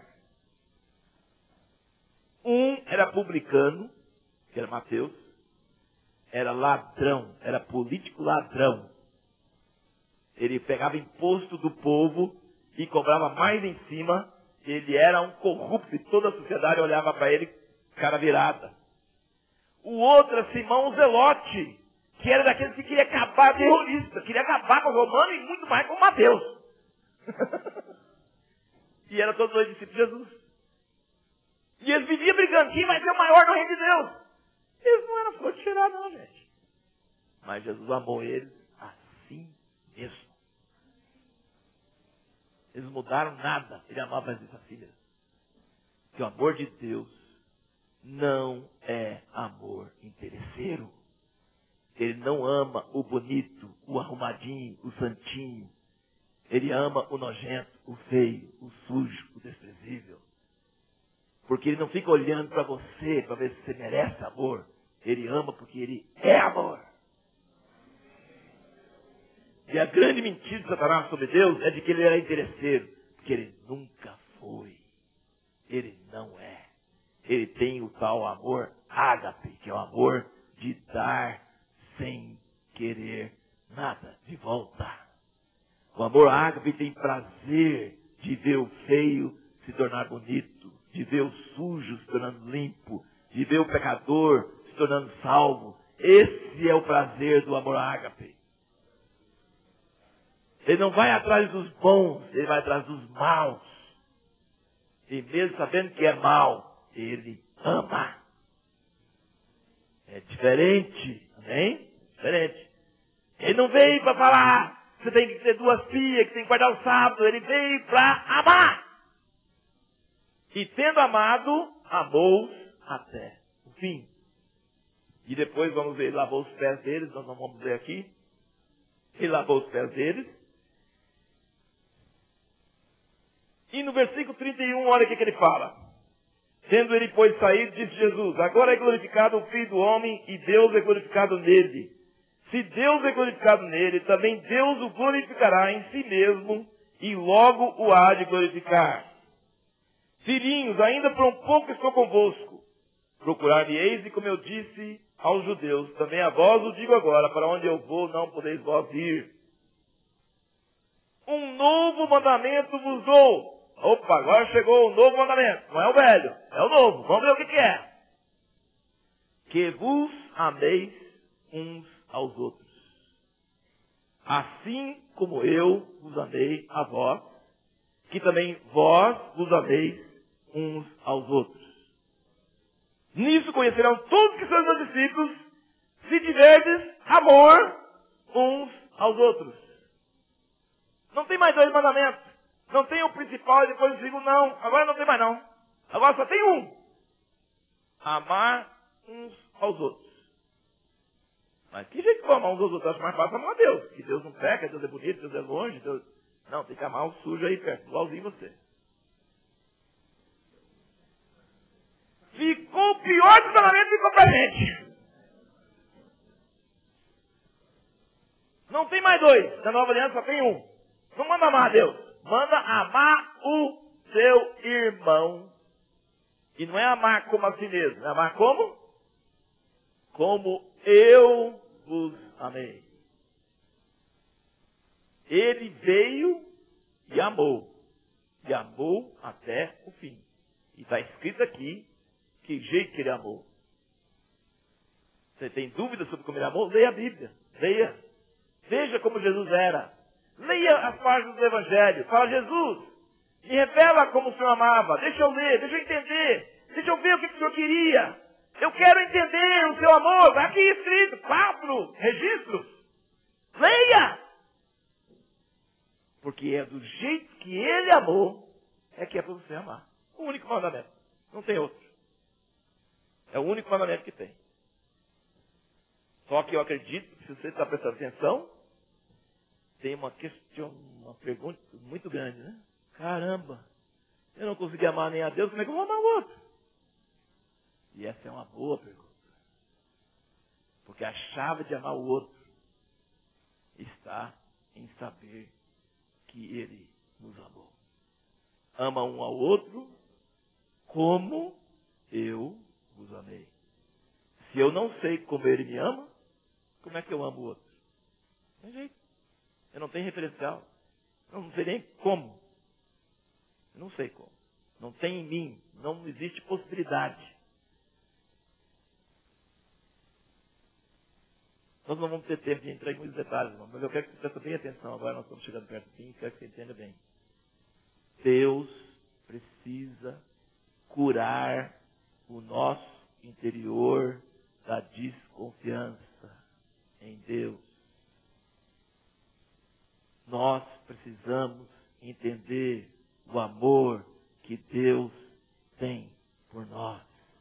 Um era publicano, que era Mateus, era ladrão, era político ladrão. Ele pegava imposto do povo e cobrava mais em cima. Ele era um corrupto e toda a sociedade olhava para ele, cara virada. O outro era Simão o Zelote, que era daqueles que queria acabar, terrorista, queria acabar com o romano e muito mais com Mateus. E era todos dois discípulos de Jesus. E eles viviam brigando, quem vai ser o maior no reino de Deus? Eles não eram flor de cheirar não, gente. Mas Jesus amou eles assim mesmo. Eles mudaram nada. Ele amava as suas filhas. Porque o amor de Deus não é amor interesseiro. Ele não ama o bonito, o arrumadinho, o santinho. Ele ama o nojento, o feio, o sujo, o desprezível. Porque ele não fica olhando para você para ver se você merece amor. Ele ama porque ele é amor. E a grande mentira de Satanás sobre Deus é de que ele era interesseiro. Porque ele nunca foi. Ele não é. Ele tem o tal amor ágape, que é o amor de dar sem querer nada de volta. O amor ágape tem prazer de ver o feio se tornar bonito, de ver o sujo se tornando limpo, de ver o pecador se tornando salvo. Esse é o prazer do amor ágape. Ele não vai atrás dos bons, ele vai atrás dos maus. E mesmo sabendo que é mau, ele ama. É diferente, amém? Diferente. Ele não veio para falar que você tem que ter duas pias, que tem que guardar o sábado. Ele veio para amar. E tendo amado, amou até o fim. E depois vamos ver, ele lavou os pés deles, nós não vamos ver aqui. Ele lavou os pés deles. E no versículo trinta e um, olha o que, que ele fala. Sendo ele, pois, saído, disse Jesus, agora é glorificado o Filho do Homem e Deus é glorificado nele. Se Deus é glorificado nele, também Deus o glorificará em si mesmo e logo o há de glorificar. Filhinhos, ainda por um pouco estou convosco. Procurar-me-eis e, como eu disse aos judeus, também a vós o digo agora, para onde eu vou não podeis vós ir. Um novo mandamento vos dou. Opa, agora chegou o novo mandamento. Não é o velho, é o novo. Vamos ver o que, que é. Que vos ameis uns aos outros. Assim como eu vos amei a vós, que também vós vos ameis uns aos outros. Nisso conhecerão todos que são meus discípulos, se tiverdes amor uns aos outros. Não tem mais dois mandamentos. Não tem o principal e depois o segundo, não. Agora não tem mais não. Agora só tem um. Amar uns aos outros. Mas que jeito que amar uns aos outros? Acho mais fácil amar a Deus. Que Deus não peca, Deus é bonito, Deus é longe. Deus... Não, tem que amar o sujo aí perto, igualzinho você. Ficou o pior dos mandamentos e ficou pra gente. Não tem mais dois. Na nova aliança só tem um. Não manda amar a Deus. Manda amar o seu irmão. E não é amar como a si mesmo. É amar como? Como eu vos amei. Ele veio e amou. E amou até o fim. E está escrito aqui que jeito que ele amou. Você tem dúvida sobre como ele amou? Leia a Bíblia. Leia. Veja como Jesus era. Leia as páginas do Evangelho. Fala, Jesus, me revela como o Senhor amava. Deixa eu ler, deixa eu entender. Deixa eu ver o que o Senhor queria. Eu quero entender o seu amor. Aqui escrito, quatro registros. Leia. Porque é do jeito que ele amou, é que é para você amar. O único mandamento. Não tem outro. É o único mandamento que tem. Só que eu acredito que se você está prestando atenção, tem uma questão, uma pergunta muito grande, né? Caramba, eu não consegui amar nem a Deus, como é que eu vou amar o outro? E essa é uma boa pergunta. Porque a chave de amar o outro está em saber que Ele nos amou. Ama um ao outro como eu vos amei. Se eu não sei como Ele me ama, como é que eu amo o outro? Não tem jeito. Eu não tenho referencial. Eu não sei nem como. Eu não sei como. Não tem em mim. Não existe possibilidade. Nós não vamos ter tempo de entrar em muitos detalhes, irmão, mas eu quero que você preste bem atenção. Agora nós estamos chegando perto do fim e quero que você entenda bem. Deus precisa curar o nosso interior da desconfiança em Deus. Nós precisamos entender o amor que Deus tem por nós.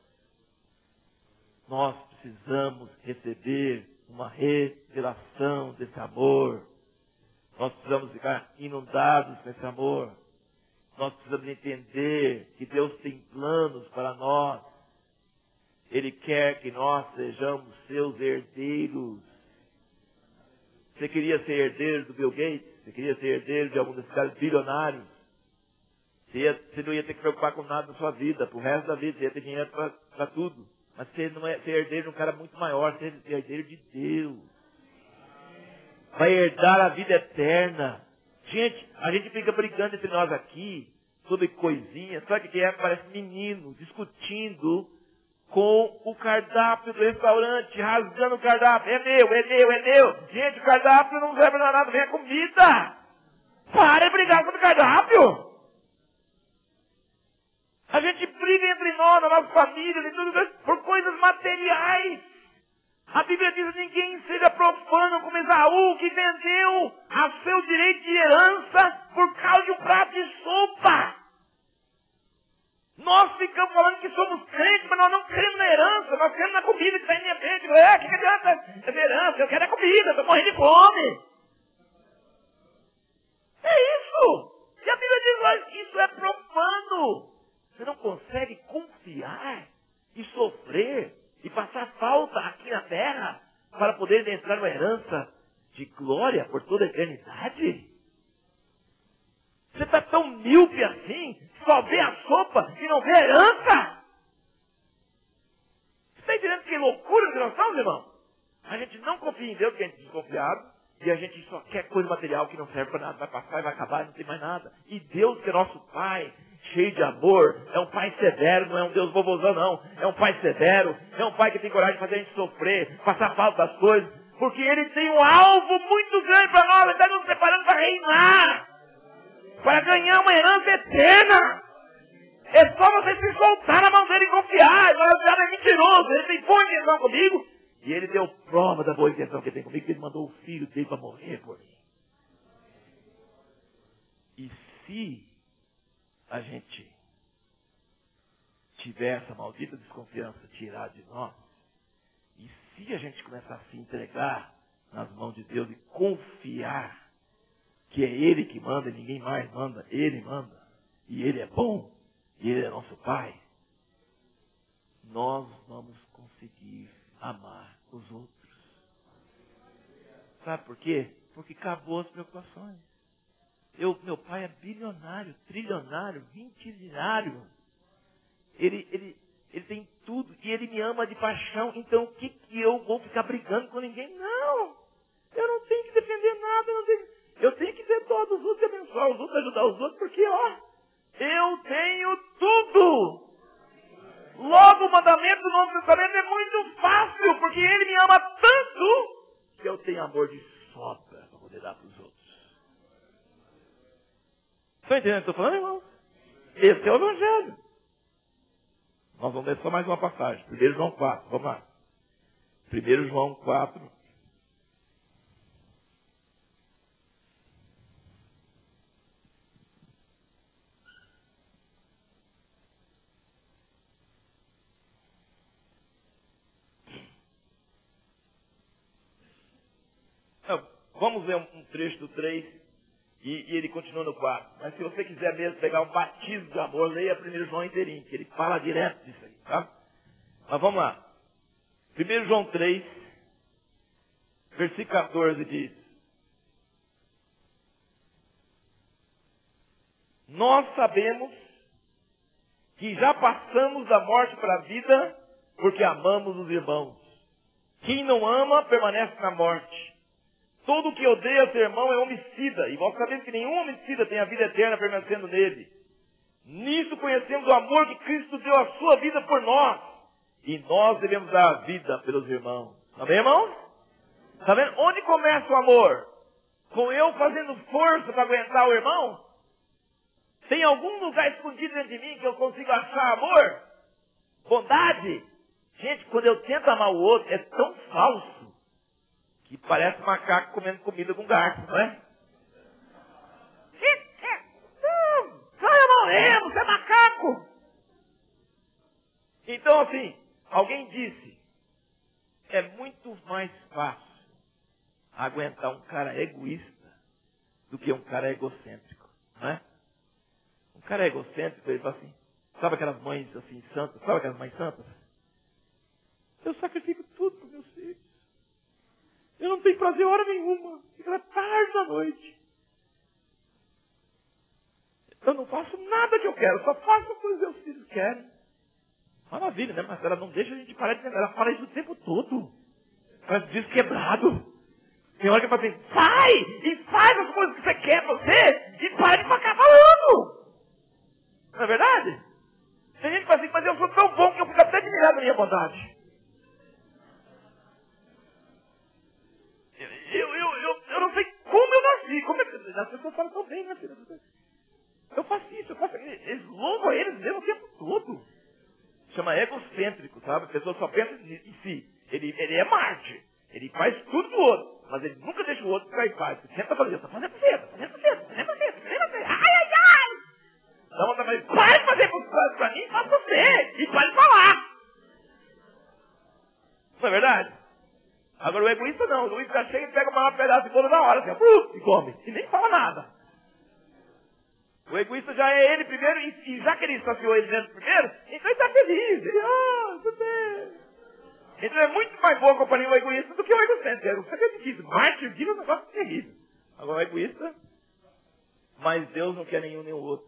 Nós precisamos receber uma revelação desse amor. Nós precisamos ficar inundados com esse amor. Nós precisamos entender que Deus tem planos para nós. Ele quer que nós sejamos seus herdeiros. Você queria ser herdeiro do Bill Gates? Você queria ser herdeiro de algum desses caras bilionários? Você, ia, você não ia ter que preocupar com nada na sua vida, pro resto da vida. Você ia ter dinheiro para tudo. Mas você não é ser herdeiro de um cara muito maior. Você é herdeiro de Deus. Vai herdar a vida eterna. Gente, a gente fica brigando entre nós aqui sobre coisinhas. Sabe o que é? Parece meninos discutindo com o cardápio do restaurante, rasgando o cardápio. É meu, é meu, é meu. Gente, o cardápio não serve para nada, vem a comida. Para de brigar sobre o cardápio. A gente briga entre nós, na nossa família, e tudo, por coisas materiais. A Bíblia diz: ninguém seja profano como Esaú, que vendeu a seu direito de herança por causa de um prato de sopa. Nós ficamos falando que somos crentes, mas nós não cremos na herança, nós cremos na comida que está em minha frente. É, o que, que adianta? É minha herança, eu quero a comida, estou morrendo de fome. É isso! E a Bíblia diz: olha, isso é profano. Você não consegue confiar e sofrer e passar falta aqui na terra para poder entrar numa herança de glória por toda a eternidade? Você está tão míope assim, só vê a sopa e não vê a herança? Você está entendendo que loucura que nós estamos, irmão? A gente não confia em Deus, porque a gente é desconfiado, e a gente só quer coisa material que não serve para nada, vai passar e vai acabar e não tem mais nada. E Deus, que é nosso Pai, cheio de amor, é um Pai severo, não é um Deus bobozão não, é um Pai severo, é um Pai que tem coragem de fazer a gente sofrer, passar falta das coisas, porque Ele tem um alvo muito grande para nós, Ele está nos preparando para reinar, para ganhar uma herança eterna. É só você se soltar na mão dele e confiar. Agora o cara é mentiroso, ele tem boa intenção comigo, e ele deu prova da boa intenção que ele tem comigo, que ele mandou o filho dele para morrer por mim. E se a gente tiver essa maldita desconfiança tirada de nós, e se a gente começar a se entregar nas mãos de Deus e confiar que é Ele que manda e ninguém mais manda, Ele manda, e Ele é bom, e Ele é nosso Pai, nós vamos conseguir amar os outros. Sabe por quê? Porque acabou as preocupações. Eu, meu pai é bilionário, trilionário, vintilionário. Ele, ele, ele tem tudo e ele me ama de paixão. Então o que, que eu vou ficar brigando com ninguém? Não! Eu não tenho que defender nada. Eu, não tenho, eu tenho que ver todos os outros, abençoar os outros, ajudar os outros, porque ó, eu tenho tudo! Logo o mandamento do Novo Testamento é muito fácil, porque ele me ama tanto que eu tenho amor de sobra para poder dar para os outros. Estão entendendo o que eu estou falando, irmão? Esse é o Evangelho. Nós vamos ler só mais uma passagem. primeiro João quatro, vamos lá. primeiro João quatro. Vamos ver um, um trecho do três e, e ele continua no quatro. Mas se você quiser mesmo pegar um batismo de amor, leia primeiro João inteirinho, que ele fala direto disso aí, tá? Mas vamos lá. primeiro João três, versículo quatorze diz: nós sabemos que já passamos da morte para a vida porque amamos os irmãos. Quem não ama permanece na morte. Todo que odeia seu irmão é homicida, e vós sabeis que nenhum homicida tem a vida eterna permanecendo nele. Nisso conhecemos o amor que Cristo deu a sua vida por nós, e nós devemos dar a vida pelos irmãos. Amém, irmãos? Está vendo? Onde começa o amor? Com eu fazendo força para aguentar o irmão? Tem algum lugar escondido dentro de mim que eu consigo achar amor? Bondade? Gente, quando eu tento amar o outro, é tão falso que parece macaco comendo comida com garfo, não é? Vai morrer, você é macaco! Então, assim, alguém disse, é muito mais fácil aguentar um cara egoísta do que um cara egocêntrico, não é? Um cara egocêntrico, ele fala assim, sabe aquelas mães assim santas, sabe aquelas mães santas? Eu sacrifico tudo para meus filhos. Eu não tenho prazer hora nenhuma. Fica tarde da noite. Eu não faço nada que eu quero, só faço o que os meus filhos querem. Maravilha, né? Mas ela não deixa a gente parar de lembrar. Ela fala isso o tempo todo. Ela diz quebrado. Tem hora que ela fala assim, vai! E faz as coisas que você quer você e para de ficar falando! Não é verdade? Tem gente que fala assim, mas eu sou tão bom que eu fico até admirado da minha bondade. Eu, eu, eu, eu não sei como eu nasci. Como é, as pessoas falam tão bem, né, filha? Eu faço isso, eu faço isso. Eles louvam a eles mesmo o tempo todo. Chama egocêntrico, sabe? A pessoa só pensa em si. Ele, ele é Marte. Ele faz tudo do outro. Mas ele nunca deixa o outro ficar em paz. Ele sempre fala, está fazendo você, está fazendo você, está fazendo você, está fazendo você. Ai, ai, ai! Não, mas vai, para de fazer coisas para mim, faça você. E pode falar. Não é verdade? Agora o egoísta não. O egoísta chega e pega o maior pedaço de bolo na hora. Assim, uh, e come. E nem fala nada. O egoísta já é ele primeiro. E, e já que ele estaciou ele dentro primeiro, então ele está feliz. Ele, ah, tudo bem. Então é muito mais boa a companhia o egoísta do que o egocêntrico. Você acredita? Marte vive um negócio terrível. Agora o egoísta, mas Deus não quer nenhum nem o outro.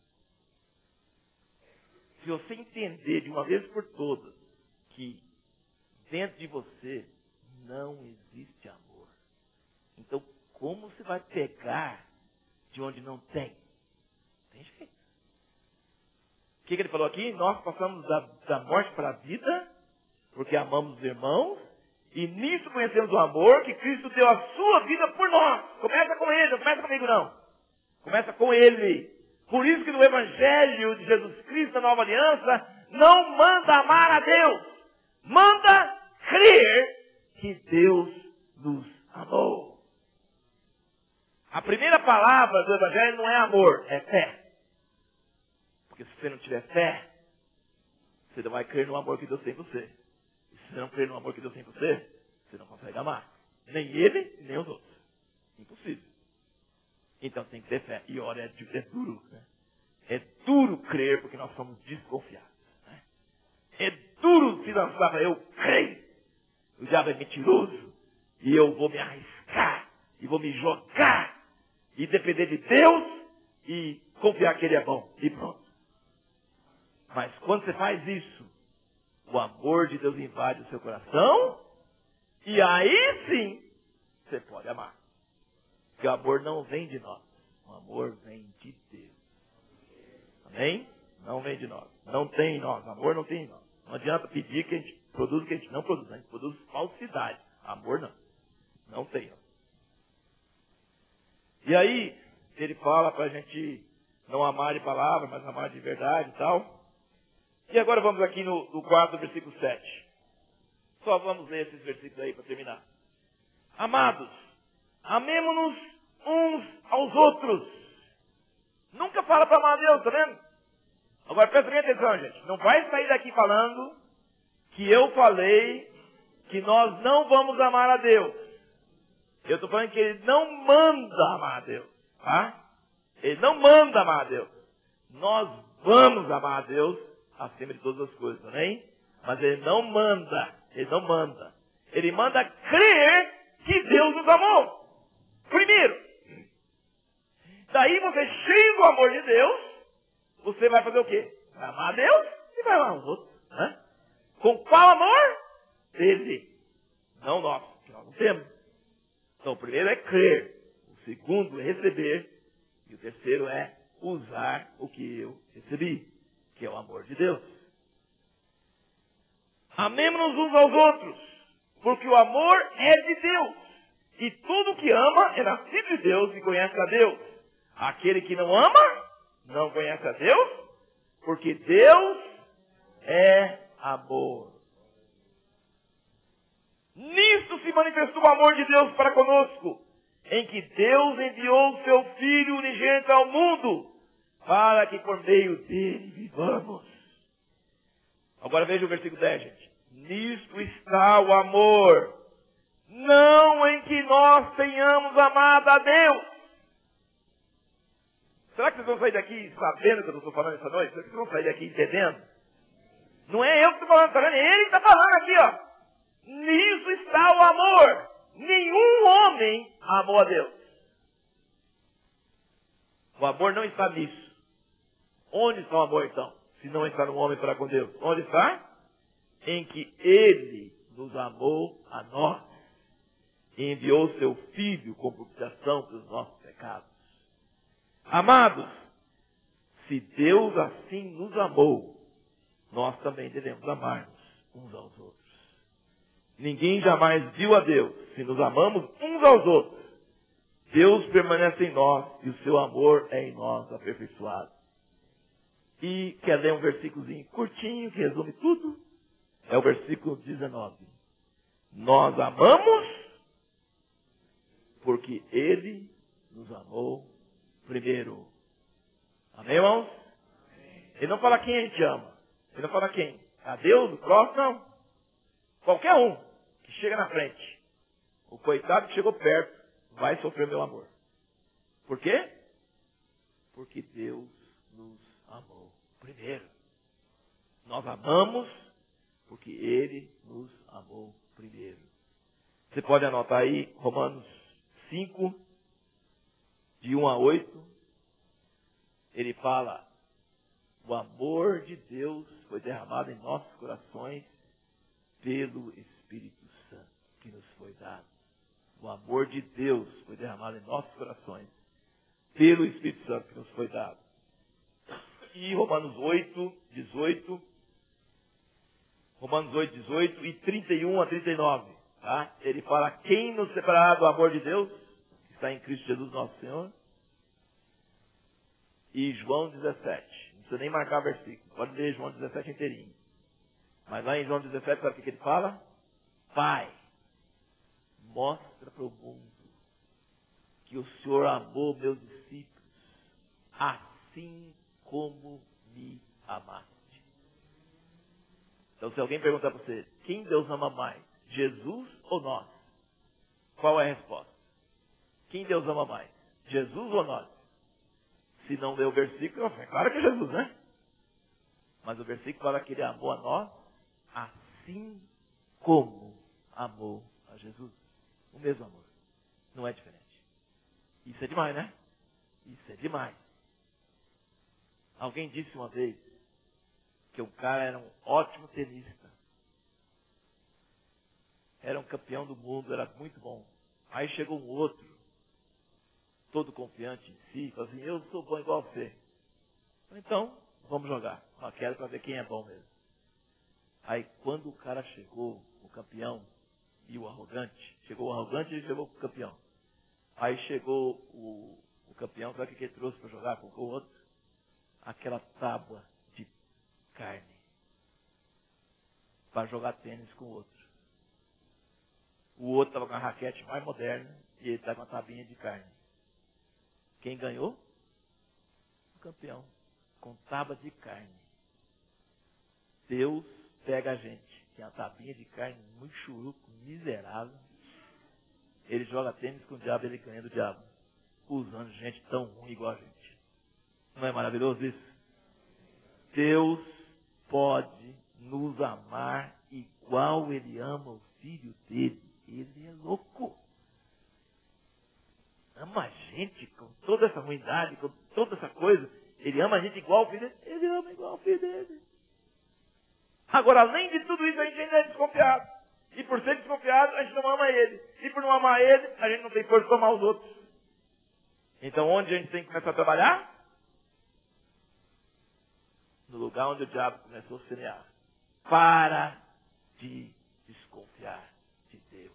Se você entender de uma vez por todas que dentro de você não existe amor, então como você vai pegar de onde não tem? Tem jeito. O que, que ele falou aqui? Nós passamos da, da morte para a vida, porque amamos os irmãos, e nisso conhecemos o amor que Cristo deu a sua vida por nós. Começa com ele, não começa comigo não. Começa com ele. Por isso que no Evangelho de Jesus Cristo, a nova aliança, não manda amar a Deus. Manda crer que Deus nos amou. A primeira palavra do Evangelho não é amor, é fé. Porque se você não tiver fé, você não vai crer no amor que Deus tem em você. E se você não crer no amor que Deus tem em você, você não consegue amar. Nem ele, nem os outros. Impossível. Então tem que ter fé. E olha, é, é duro. Né? É duro crer porque nós somos desconfiados. Né? É duro se lançar para eu creio. O diabo é mentiroso. E eu vou me arriscar. E vou me jogar. E depender de Deus. E confiar que Ele é bom. E pronto. Mas quando você faz isso, o amor de Deus invade o seu coração. E aí sim, você pode amar. Porque o amor não vem de nós. O amor vem de Deus. Amém? Não vem de nós. Não tem em nós. O amor não tem em nós. Não adianta pedir que a gente produza o que a gente não produz. A gente produz falsidade. Amor não. Não tem. E aí, ele fala para a gente não amar de palavra, mas amar de verdade e tal. E agora vamos aqui no, no quarto versículo sete. Só vamos ler esses versículos aí para terminar. Amados, amemo-nos uns aos outros. Nunca fala para amar a Deus, tá vendo? Agora presta bem atenção, gente. Não vai sair daqui falando que eu falei que nós não vamos amar a Deus. Eu estou falando que ele não manda amar a Deus. Tá? Ele não manda amar a Deus. Nós vamos amar a Deus acima de todas as coisas, amém? Mas ele não manda. Ele não manda. Ele manda crer que Deus nos amou. Primeiro. Daí você, cheio do amor de Deus, você vai fazer o quê? Vai amar a Deus e vai amar os outros. Né? Com qual amor? Dele. Não nosso, que nós não temos. Então o primeiro é crer. O segundo é receber. E o terceiro é usar o que eu recebi, que é o amor de Deus. Amemos-nos uns aos outros, porque o amor é de Deus. E tudo que ama é nascido de Deus e conhece a Deus. Aquele que não ama, não conhece a Deus, porque Deus é amor. Nisto se manifestou o amor de Deus para conosco, em que Deus enviou o seu Filho unigênito ao mundo, para que por meio dele vivamos. Agora veja o versículo dez, gente. Nisto está o amor, não em que nós tenhamos amado a Deus. Será que vocês vão sair daqui sabendo o que eu estou falando essa noite? Será que vocês vão sair daqui entendendo? Não é eu que estou falando, tá vendo? É ele que está falando aqui, ó. Nisso está o amor. Nenhum homem amou a Deus. O amor não está nisso. Onde está o amor, então? Se não está no homem para com Deus. Onde está? Em que Ele nos amou a nós e enviou o seu Filho com propiciação pelos nossos pecados. Amados, se Deus assim nos amou, nós também devemos amar-nos uns aos outros. Ninguém jamais viu a Deus. Se nos amamos uns aos outros, Deus permanece em nós e o seu amor é em nós aperfeiçoado. E quer ler um versículozinho curtinho que resume tudo? É o versículo dezenove. Nós amamos porque Ele nos amou primeiro. Amém, irmãos? Ele não fala quem a gente ama. Ele não fala quem. A Deus, o próximo, não. Qualquer um que chega na frente. O coitado que chegou perto vai sofrer meu amor. Por quê? Porque Deus nos amou primeiro. Nós amamos porque Ele nos amou primeiro. Você pode anotar aí Romanos cinco, de um a oito. Ele fala: o amor de Deus foi derramado em nossos corações pelo Espírito Santo que nos foi dado. O amor de Deus foi derramado em nossos corações pelo Espírito Santo que nos foi dado. E Romanos oito, dezoito. Romanos oito, dezoito e trinta e um a trinta e nove. Tá? Ele fala: quem nos separará do amor de Deus, que está em Cristo Jesus nosso Senhor. E João dezessete. Não precisa nem marcar o versículo. Pode ler João dezessete inteirinho. Mas lá em João dezessete, sabe o que ele fala? Pai, mostra para o mundo que o Senhor amou meus discípulos assim como me amaste. Então, se alguém perguntar para você, quem Deus ama mais, Jesus ou nós? Qual é a resposta? Quem Deus ama mais, Jesus ou nós? Se não ler o versículo, é claro que é Jesus, né? Mas o versículo fala que Ele amou a nós assim como amou a Jesus. O mesmo amor. Não é diferente. Isso é demais, né? Isso é demais. Alguém disse uma vez que um cara era um ótimo tenista. Era um campeão do mundo, era muito bom. Aí chegou um outro, todo confiante em si, falou assim: eu sou bom igual você. Então, vamos jogar. Só quero para ver quem é bom mesmo. Aí quando o cara chegou, o campeão e o arrogante, chegou o arrogante e chegou o campeão. Aí chegou o, o campeão, sabe o que ele trouxe para jogar com o outro? Aquela tábua de carne. Para jogar tênis com o outro. O outro estava com a raquete mais moderna e ele estava com a tabinha de carne. Quem ganhou? O campeão. Com tábua de carne. Deus pega a gente, que é uma tabinha de carne muito churuco, miserável. ele joga tênis com o diabo e ele ganha do diabo. Usando gente tão ruim igual a gente. Não é maravilhoso isso? Deus pode nos amar igual ele ama o filho dele. Ele é louco. Ama a gente com toda essa ruindade, com toda essa coisa. Ele ama a gente igual o filho dele. Ele ama igual o filho dele. Agora, além de tudo isso, a gente ainda é desconfiado. E por ser desconfiado, a gente não ama ele. E por não amar ele, a gente não tem força para amar os outros. Então, onde a gente tem que começar a trabalhar? No lugar onde o diabo começou a semear. Para de desconfiar de Deus.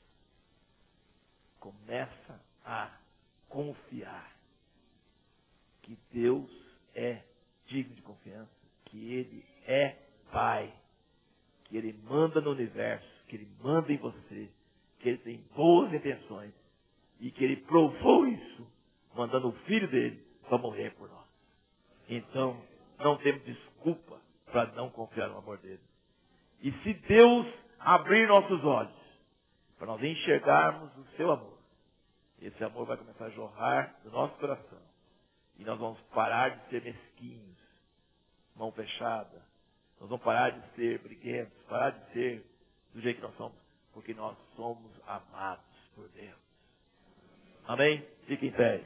Começa a confiar que Deus é digno de confiança, que Ele é Pai, que Ele manda no universo, que Ele manda em você, que Ele tem boas intenções e que Ele provou isso, mandando o Filho dele para morrer por nós. Então, não temos desculpa para não confiar no amor dele. E se Deus abrir nossos olhos para nós enxergarmos o seu amor, esse amor vai começar a jorrar do nosso coração. E nós vamos parar de ser mesquinhos, mão fechada. Nós vamos parar de ser briguentos, parar de ser do jeito que nós somos, porque nós somos amados por Deus. Amém? Fique em pé.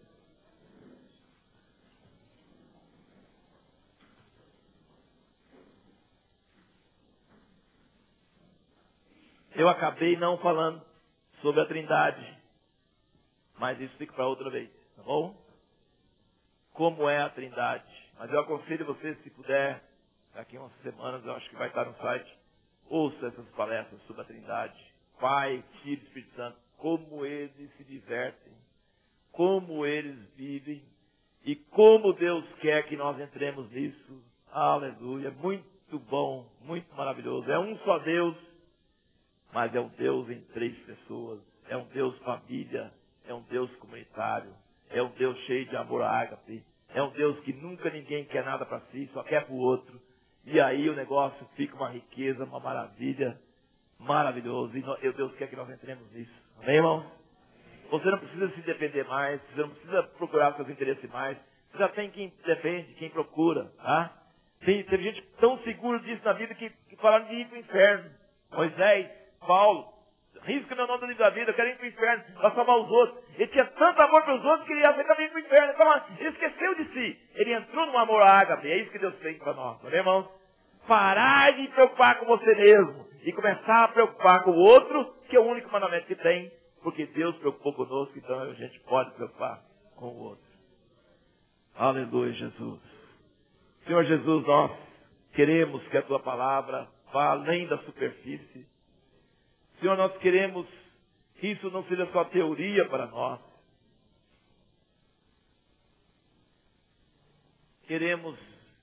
Eu acabei não falando sobre a Trindade, mas isso fica para outra vez, tá bom? Como é a Trindade. Mas eu aconselho você, se puder, daqui a umas semanas, eu acho que vai estar no site, ouça essas palestras sobre a Trindade. Pai, Filho e Espírito Santo, como eles se divertem, como eles vivem e como Deus quer que nós entremos nisso. Aleluia, muito bom, muito maravilhoso. É um só Deus, mas é um Deus em três pessoas. É um Deus família, é um Deus comunitário, é um Deus cheio de amor ágape, é um Deus que nunca ninguém quer nada para si, só quer para o outro. E aí o negócio fica uma riqueza, uma maravilha, maravilhoso. E Deus quer que nós entremos nisso. Amém, irmãos? Você não precisa se depender mais, você não precisa procurar seus interesses mais. Você já tem quem depende, quem procura, tá? Tem, teve gente tão segura disso na vida que, que falaram de ir para o inferno. Moisés, Paulo, risca meu nome do livro da vida, eu quero ir para o inferno, para salvar os outros. Ele tinha tanto amor para os outros que ele ia aceitar vir para o inferno. Então, ele esqueceu de si. Ele entrou no amor ágape. É isso que Deus tem para nós, tá, irmãos? Parar de preocupar com você mesmo e começar a preocupar com o outro, que é o único mandamento que tem, porque Deus preocupou conosco, então a gente pode preocupar com o outro. Aleluia, Jesus. Senhor Jesus, nós queremos que a Tua palavra vá além da superfície. Senhor, nós queremos que isso não seja só teoria para nós. Queremos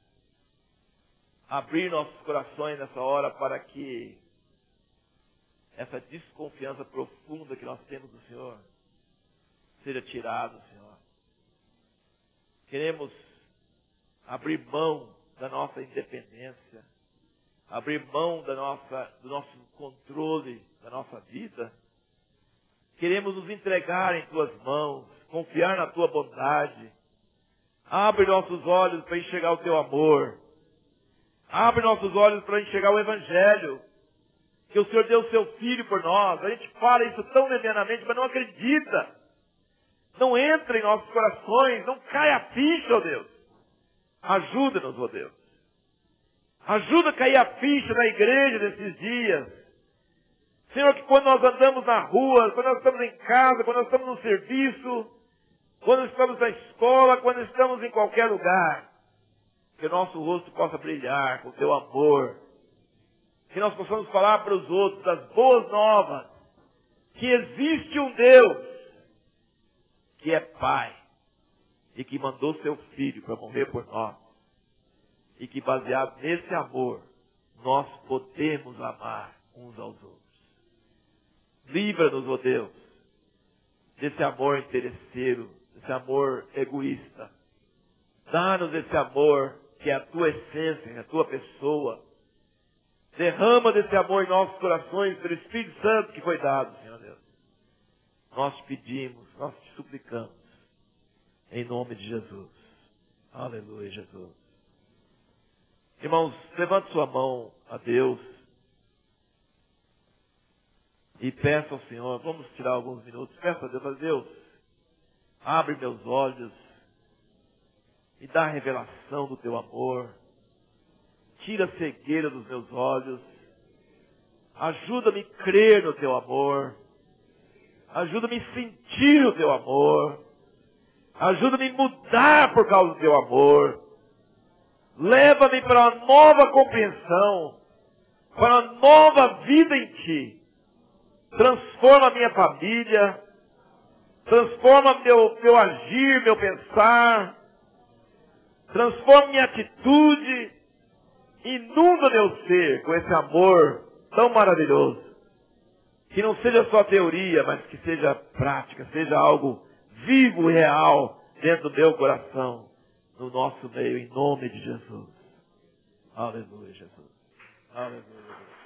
abrir nossos corações nessa hora para que essa desconfiança profunda que nós temos do Senhor seja tirada, Senhor. Queremos abrir mão da nossa independência, abrir mão da nossa, do nosso controle da nossa vida. Queremos nos entregar em Tuas mãos, confiar na Tua bondade. Abre nossos olhos para enxergar o Teu amor. Abre nossos olhos para enxergar o Evangelho. Que o Senhor deu o Seu Filho por nós. A gente fala isso tão levianamente, mas não acredita. Não entra em nossos corações. Não cai a ficha, ó Deus. Ajuda-nos, ó Deus. Ajuda a cair a ficha na igreja desses dias. Senhor, que quando nós andamos na rua, quando nós estamos em casa, quando nós estamos no serviço, quando estamos na escola, quando estamos em qualquer lugar, que o nosso rosto possa brilhar com o Teu amor. Que nós possamos falar para os outros das boas novas, que existe um Deus que é Pai e que mandou Seu Filho para morrer por nós. E que baseado nesse amor, nós podemos amar uns aos outros. Livra-nos, ó Deus, desse amor interesseiro, desse amor egoísta. Dá-nos esse amor que é a Tua essência, a Tua pessoa. Derrama desse amor em nossos corações pelo Espírito Santo que foi dado, Senhor Deus. Nós te pedimos, nós te suplicamos. Em nome de Jesus. Aleluia, Jesus. Irmãos, levante sua mão a Deus. E peça ao Senhor, vamos tirar alguns minutos. Peça a Deus, a Deus, abre meus olhos. Me dá a revelação do teu amor. Tira a cegueira dos meus olhos. Ajuda-me a crer no teu amor. Ajuda-me a sentir o teu amor. Ajuda-me a mudar por causa do teu amor. Leva-me para uma nova compreensão. Para uma nova vida em ti. Transforma a minha família. Transforma meu, meu agir, meu pensar. Transforma minha atitude. Inunda meu ser com esse amor tão maravilhoso. Que não seja só teoria, mas que seja prática, seja algo vivo e real dentro do meu coração, no nosso meio, em nome de Jesus. Aleluia, Jesus. Aleluia.